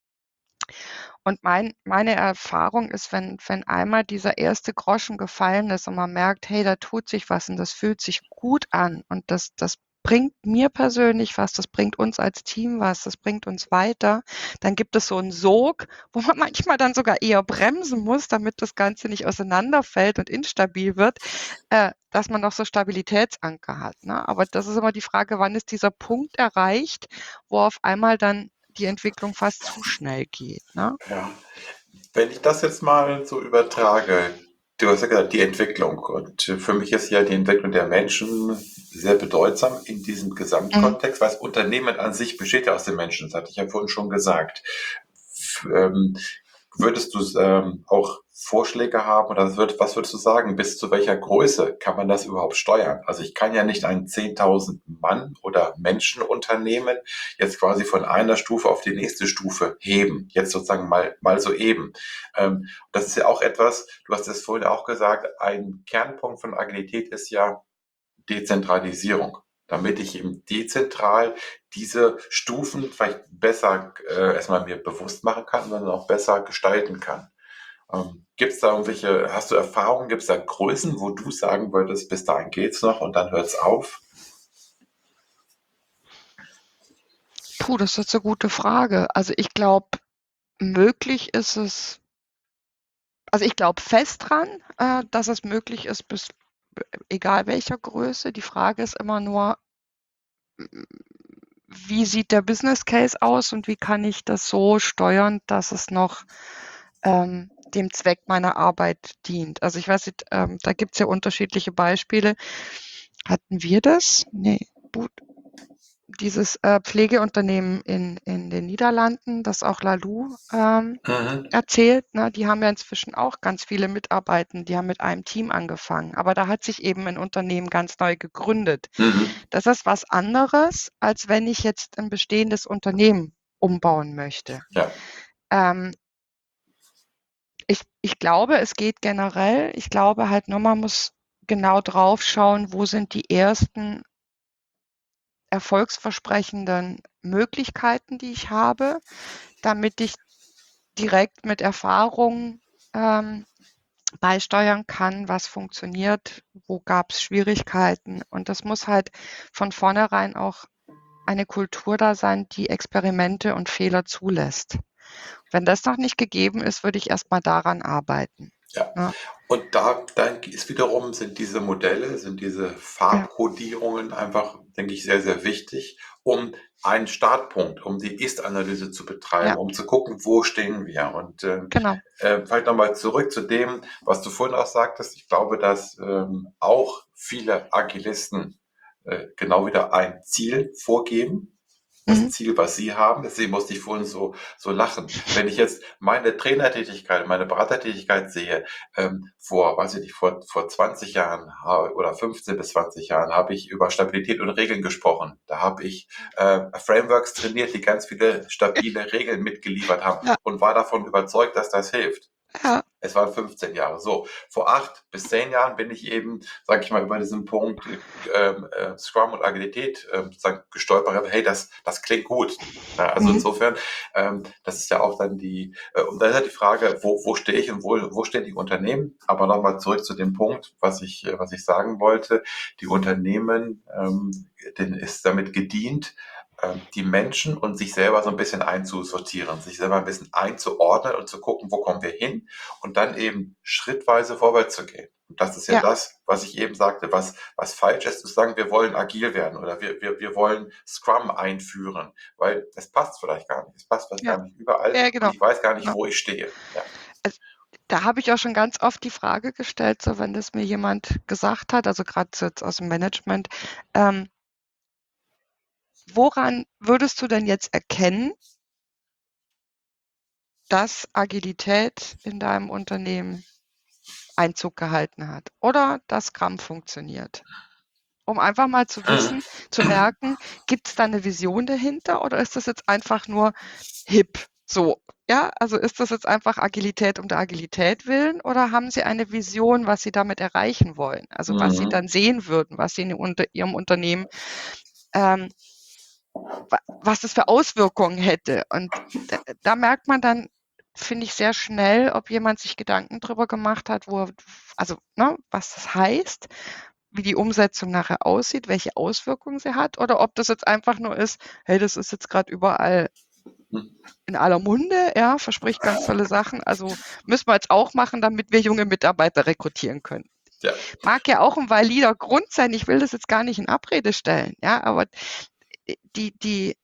Und mein meine Erfahrung ist, wenn wenn einmal dieser erste Groschen gefallen ist und man merkt: „Hey, da tut sich was und das fühlt sich gut an und das das bringt mir persönlich was, das bringt uns als Team was, das bringt uns weiter“, dann gibt es so 'n Sog, wo man manchmal dann sogar eher bremsen muss, damit das Ganze nicht auseinanderfällt und instabil wird, äh, dass man noch so Stabilitätsanker hat, ne? Aber das ist immer die Frage, wann ist dieser Punkt erreicht, wo auf einmal dann die Entwicklung fast zu schnell geht, ne? Ja. Wenn ich das jetzt mal so übertrage, du hast ja gesagt, die Entwicklung. Und für mich ist ja die Entwicklung der Menschen sehr bedeutsam in diesem Mhm. Gesamtkontext, weil das Unternehmen an sich besteht ja aus den Menschen, das hatte ich ja vorhin schon gesagt. F- Ähm, Würdest du ähm, auch Vorschläge haben oder wird, was würdest du sagen, bis zu welcher Größe kann man das überhaupt steuern? Also ich kann ja nicht ein zehntausend Mann oder Menschenunternehmen jetzt quasi von einer Stufe auf die nächste Stufe heben. Jetzt sozusagen mal, mal so eben. Ähm, das ist ja auch etwas, du hast es vorhin auch gesagt, ein Kernpunkt von Agilität ist ja Dezentralisierung, damit ich eben dezentral diese Stufen vielleicht besser äh, erstmal mir bewusst machen kann und dann auch besser gestalten kann. Ähm, gibt es da irgendwelche, hast du Erfahrungen, gibt es da Größen, wo du sagen würdest, bis dahin geht's noch und dann hört's auf? Puh, das ist 'ne gute Frage. Also, ich glaube, möglich ist es, also, ich glaube fest dran, äh, dass es möglich ist bis egal welcher Größe. Die Frage ist immer nur, wie sieht der Business Case aus und wie kann ich das so steuern, dass es noch, ähm, dem Zweck meiner Arbeit dient? Also, ich weiß nicht, ähm, da gibt's ja unterschiedliche Beispiele. Hatten wir das? Ne, Boot dieses, äh, Pflegeunternehmen in in den Niederlanden, das auch Lalou, ähm, Mhm. erzählt, ne? Die haben ja inzwischen auch ganz viele Mitarbeitende, die haben mit einem Team angefangen. Aber da hat sich eben 'n Unternehmen ganz neu gegründet. Mhm. Das ist was anderes, als wenn ich jetzt 'n bestehendes Unternehmen umbauen möchte. Ja. Ähm, ich ich glaube, es geht generell. Ich glaube halt nur, man muss genau drauf schauen, wo sind die ersten erfolgsversprechenden Möglichkeiten, die ich habe, damit ich direkt mit Erfahrung ähm, beisteuern kann, was funktioniert, wo gab es Schwierigkeiten. Und das muss halt von vornherein auch eine Kultur da sein, die Experimente und Fehler zulässt. Wenn das noch nicht gegeben ist, würde ich erst mal daran arbeiten. Ja. Ne? Und da, dann ist wiederum, sind diese Modelle, sind diese Ja, Farbkodierungen einfach, denke ich, sehr, sehr wichtig, um einen Startpunkt, um die Ist-Analyse zu betreiben, ja, um zu gucken, wo stehen wir. Und ähm, genau. äh, vielleicht nochmal zurück zu dem, was du vorhin auch sagtest. Ich glaube, dass ähm, auch viele Agilisten äh, genau wieder ein Ziel vorgeben. Das Mhm. Ziel, was sie haben. Deswegen musste ich vorhin so, so lachen. Wenn ich jetzt meine Trainertätigkeit, meine Beratertätigkeit sehe, ähm, vor, weiß ich nicht, vor, vor zwanzig Jahren ha- oder fünfzehn bis zwanzig Jahren habe ich über Stabilität und Regeln gesprochen. Da habe ich äh, Frameworks trainiert, die ganz viele stabile Regeln mitgeliefert haben Ja, und war davon überzeugt, dass das hilft. ja. Es waren fünfzehn Jahre. So, vor acht bis zehn Jahren bin ich eben, sage ich mal, über diesen Punkt ähm, äh, Scrum und Agilität ähm, sozusagen gestolpert. Hey, das, das klingt gut. Ja, also Mhm. insofern, ähm, das ist ja auch dann die, äh, und da ist ja die Frage, wo, wo stehe ich und wo, wo stehen die Unternehmen? Aber nochmal zurück zu dem Punkt, was ich, äh, was ich sagen wollte. Die Unternehmen, ähm, denen ist damit gedient, ähm, die Menschen und sich selber so ein bisschen einzusortieren, sich selber ein bisschen einzuordnen und zu gucken, wo kommen wir hin und dann eben schrittweise vorwärts zu gehen. Und das ist ja Ja, das, was ich eben sagte, was, was falsch ist, zu sagen, wir wollen agil werden oder wir, wir, wir wollen Scrum einführen, weil es passt vielleicht gar nicht. Es passt vielleicht ja, gar nicht überall ja, und genau. ich weiß gar nicht, Genau. wo ich stehe. Ja. Also, da habe ich auch schon ganz oft die Frage gestellt, so wenn das mir jemand gesagt hat, also gerade jetzt aus dem Management, ähm, woran würdest du denn jetzt erkennen, dass Agilität in deinem Unternehmen Einzug gehalten hat oder dass Scrum funktioniert? Um einfach mal zu wissen, zu merken, gibt es da eine Vision dahinter oder ist das jetzt einfach nur hip so? Ja, also ist das jetzt einfach Agilität um der Agilität willen oder haben Sie eine Vision, was Sie damit erreichen wollen? Also, was Sie dann Mhm. sehen würden, was Sie in unter Ihrem Unternehmen ähm, wa was das für Auswirkungen hätte. Und da da merkt man dann, finde ich, sehr schnell, ob jemand sich Gedanken drüber gemacht hat, wo er also, ne, was das heißt, wie die Umsetzung nachher aussieht, welche Auswirkungen sie hat oder ob das jetzt einfach nur ist: „Hey, das ist jetzt gerade überall in aller Munde, ja, verspricht ganz tolle Sachen, also müssen wir jetzt auch machen, damit wir junge Mitarbeiter rekrutieren können.“ Ja, Mag ja auch ein valider Grund sein, ich will das jetzt gar nicht in Abrede stellen, ja, aber die die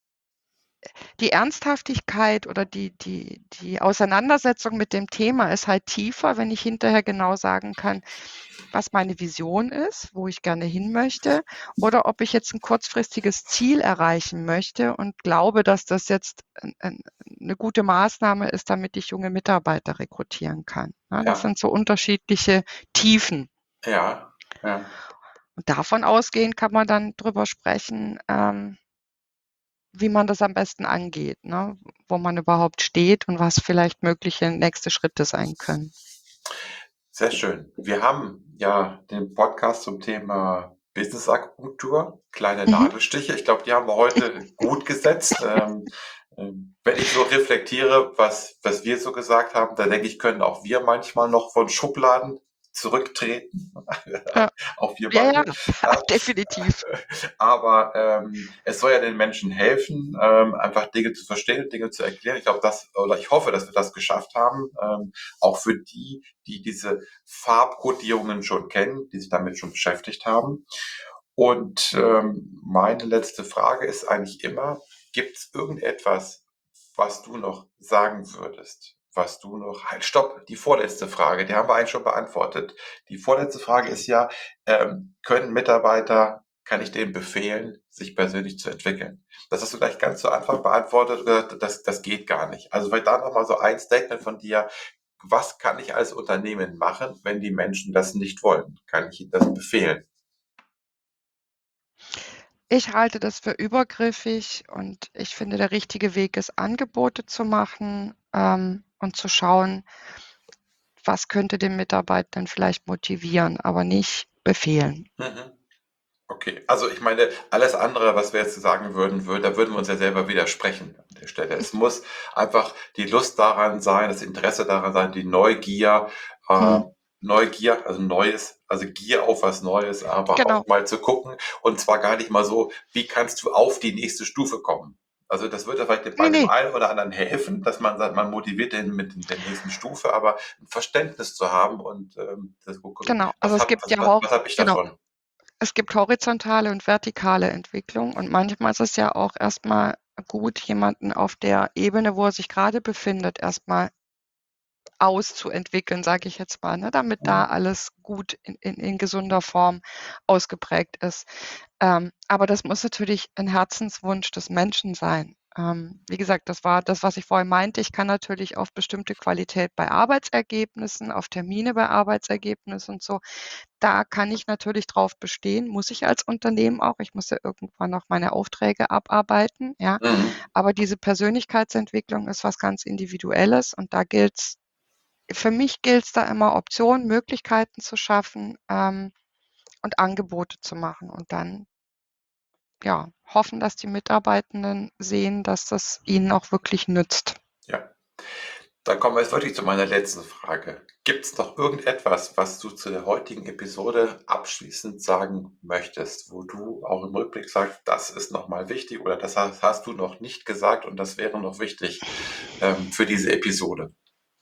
die Ernsthaftigkeit oder die die die Auseinandersetzung mit dem Thema ist halt tiefer, wenn ich hinterher genau sagen kann, was meine Vision ist, wo ich gerne hin möchte, oder ob ich jetzt ein kurzfristiges Ziel erreichen möchte und glaube, dass das jetzt 'n 'n 'ne gute Maßnahme ist, damit ich junge Mitarbeiter rekrutieren kann. Ja, das ja, sind so unterschiedliche Tiefen. ja, ja. Und davon ausgehend kann man dann drüber sprechen, ähm, wie man das am besten angeht, ne? Wo man überhaupt steht und was vielleicht mögliche nächste Schritte sein können. Sehr schön. Wir haben ja den Podcast zum Thema Business-Akupunktur, kleine Mhm. Nadelstiche. Ich glaube, die haben wir heute gut gesetzt. Ähm, ähm, wenn ich so reflektiere, was, was wir so gesagt haben, da denke ich, können auch wir manchmal noch von Schubladen zurücktreten. Ja. Auch wir Ja, ja, beide. Ja. definitiv. Aber ähm, es soll ja den Menschen helfen, ähm, einfach Dinge zu verstehen, Dinge zu erklären. Ich glaube, das, oder ich hoffe, dass wir das geschafft haben, ähm, auch für die, die diese Farbkodierungen schon kennen, die sich damit schon beschäftigt haben. Und ähm, meine letzte Frage ist eigentlich immer, gibt es irgendetwas, was du noch sagen würdest? Was du noch, halt, stopp, die vorletzte Frage, die haben wir eigentlich schon beantwortet. Die vorletzte Frage ist ja, ähm, können Mitarbeiter, kann ich denen befehlen, sich persönlich zu entwickeln? Das hast du gleich ganz zu Anfang beantwortet, und gesagt, das, das geht gar nicht. Also vielleicht da nochmal so ein Statement von dir. Was kann ich als Unternehmen machen, wenn die Menschen das nicht wollen? Kann ich ihnen das befehlen? Ich halte das für übergriffig und ich finde, der richtige Weg ist, Angebote zu machen, ähm, und zu schauen, was könnte den Mitarbeitenden vielleicht motivieren, aber nicht befehlen. Mhm. Okay, also ich meine, alles andere, was wir jetzt sagen würden, würd, da würden wir uns ja selber widersprechen an der Stelle. Es muss einfach die Lust daran sein, das Interesse daran sein, die Neugier, äh, Mhm, Neugier, also Neues, also Gier auf was Neues, aber auch genau. mal zu gucken und zwar gar nicht mal so, wie kannst du auf die nächste Stufe kommen? Also das würde vielleicht bei Ne, dem ne, einen oder anderen helfen, dass man sagt, man motiviert den mit der nächsten Stufe, aber ein Verständnis zu haben und ähm, das gucken, genau. Also, was es hab, gibt was, ja was, auch was habe ich genau. davon? Es gibt horizontale und vertikale Entwicklung und manchmal ist es ja auch erst mal gut, jemanden auf der Ebene, wo er sich grade befindet, erst mal auszuentwickeln, sage ich jetzt mal, ne, damit da Mhm. alles gut in in in gesunder Form ausgeprägt ist. Ähm, aber das muss natürlich 'n Herzenswunsch des Menschen sein. Ähm, wie gesagt, das war das, was ich vorhin meinte. Ich kann natürlich auf bestimmte Qualität bei Arbeitsergebnissen, auf Termine bei Arbeitsergebnissen und so, da kann ich natürlich drauf bestehen, muss ich als Unternehmen auch. Ich muss ja irgendwann noch meine Aufträge abarbeiten, ja. Mhm. Aber diese Persönlichkeitsentwicklung ist was ganz Individuelles und da gilt's für mich gilt's da immer, Optionen, Möglichkeiten zu schaffen, ähm, und Angebote zu machen und dann, ja, hoffen, dass die Mitarbeitenden sehen, dass das ihnen auch wirklich nützt. Ja, dann kommen wir jetzt wirklich zu meiner letzten Frage. Gibt es noch irgendetwas, was du zu der heutigen Episode abschließend sagen möchtest, wo du auch im Rückblick sagst, das ist nochmal wichtig oder das hast, hast du noch nicht gesagt und das wäre noch wichtig ähm, für diese Episode?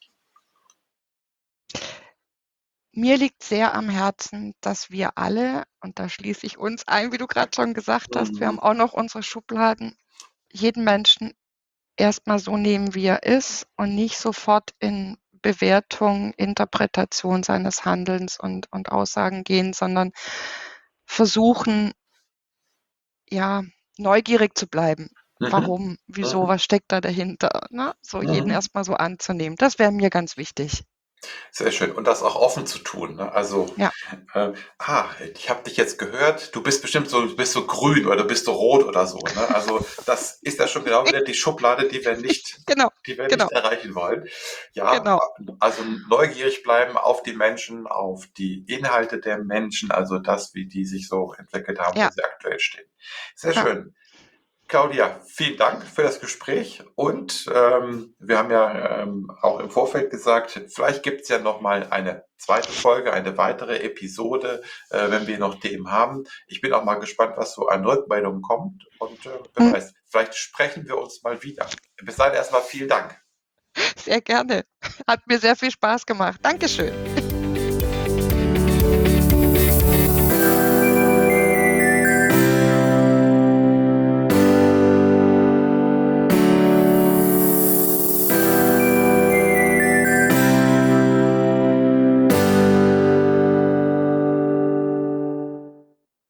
Mir liegt sehr am Herzen, dass wir alle, und da schließe ich uns ein, wie du grad schon gesagt hast, wir haben Mhm. auch noch unsere Schubladen, jeden Menschen erst mal so nehmen, wie er ist und nicht sofort in Bewertung, Interpretation seines Handelns und und Aussagen gehen, sondern versuchen, ja, neugierig zu bleiben. Mhm. Warum? Wieso? Mhm. Was steckt da dahinter, ne? So jeden Mhm. erst mal so anzunehmen. Das wäre mir ganz wichtig. Sehr schön. Und das auch offen zu tun. Ne? Also, Ja, äh, ah, ich habe dich jetzt gehört, du bist bestimmt so, du bist so grün oder du bist so rot oder so. Ne? Also, das ist ja schon genau wieder die Schublade, die wir nicht, genau, die wir genau, nicht erreichen wollen. Ja, genau. also neugierig bleiben auf die Menschen, auf die Inhalte der Menschen, also das, wie die sich so entwickelt haben, wo Ja, sie aktuell stehen. Sehr ja. schön. Claudia, vielen Dank für das Gespräch und ähm, wir haben ja ähm, auch im Vorfeld gesagt, vielleicht gibt es ja noch mal eine zweite Folge, eine weitere Episode, äh, wenn wir noch Themen haben. Ich bin auch mal gespannt, was so an Rückmeldungen kommt und äh, wer Mhm, weiß, vielleicht sprechen wir uns mal wieder. Bis dahin erstmal vielen Dank. sehr gerne. Hat mir sehr viel Spaß gemacht. Dankeschön.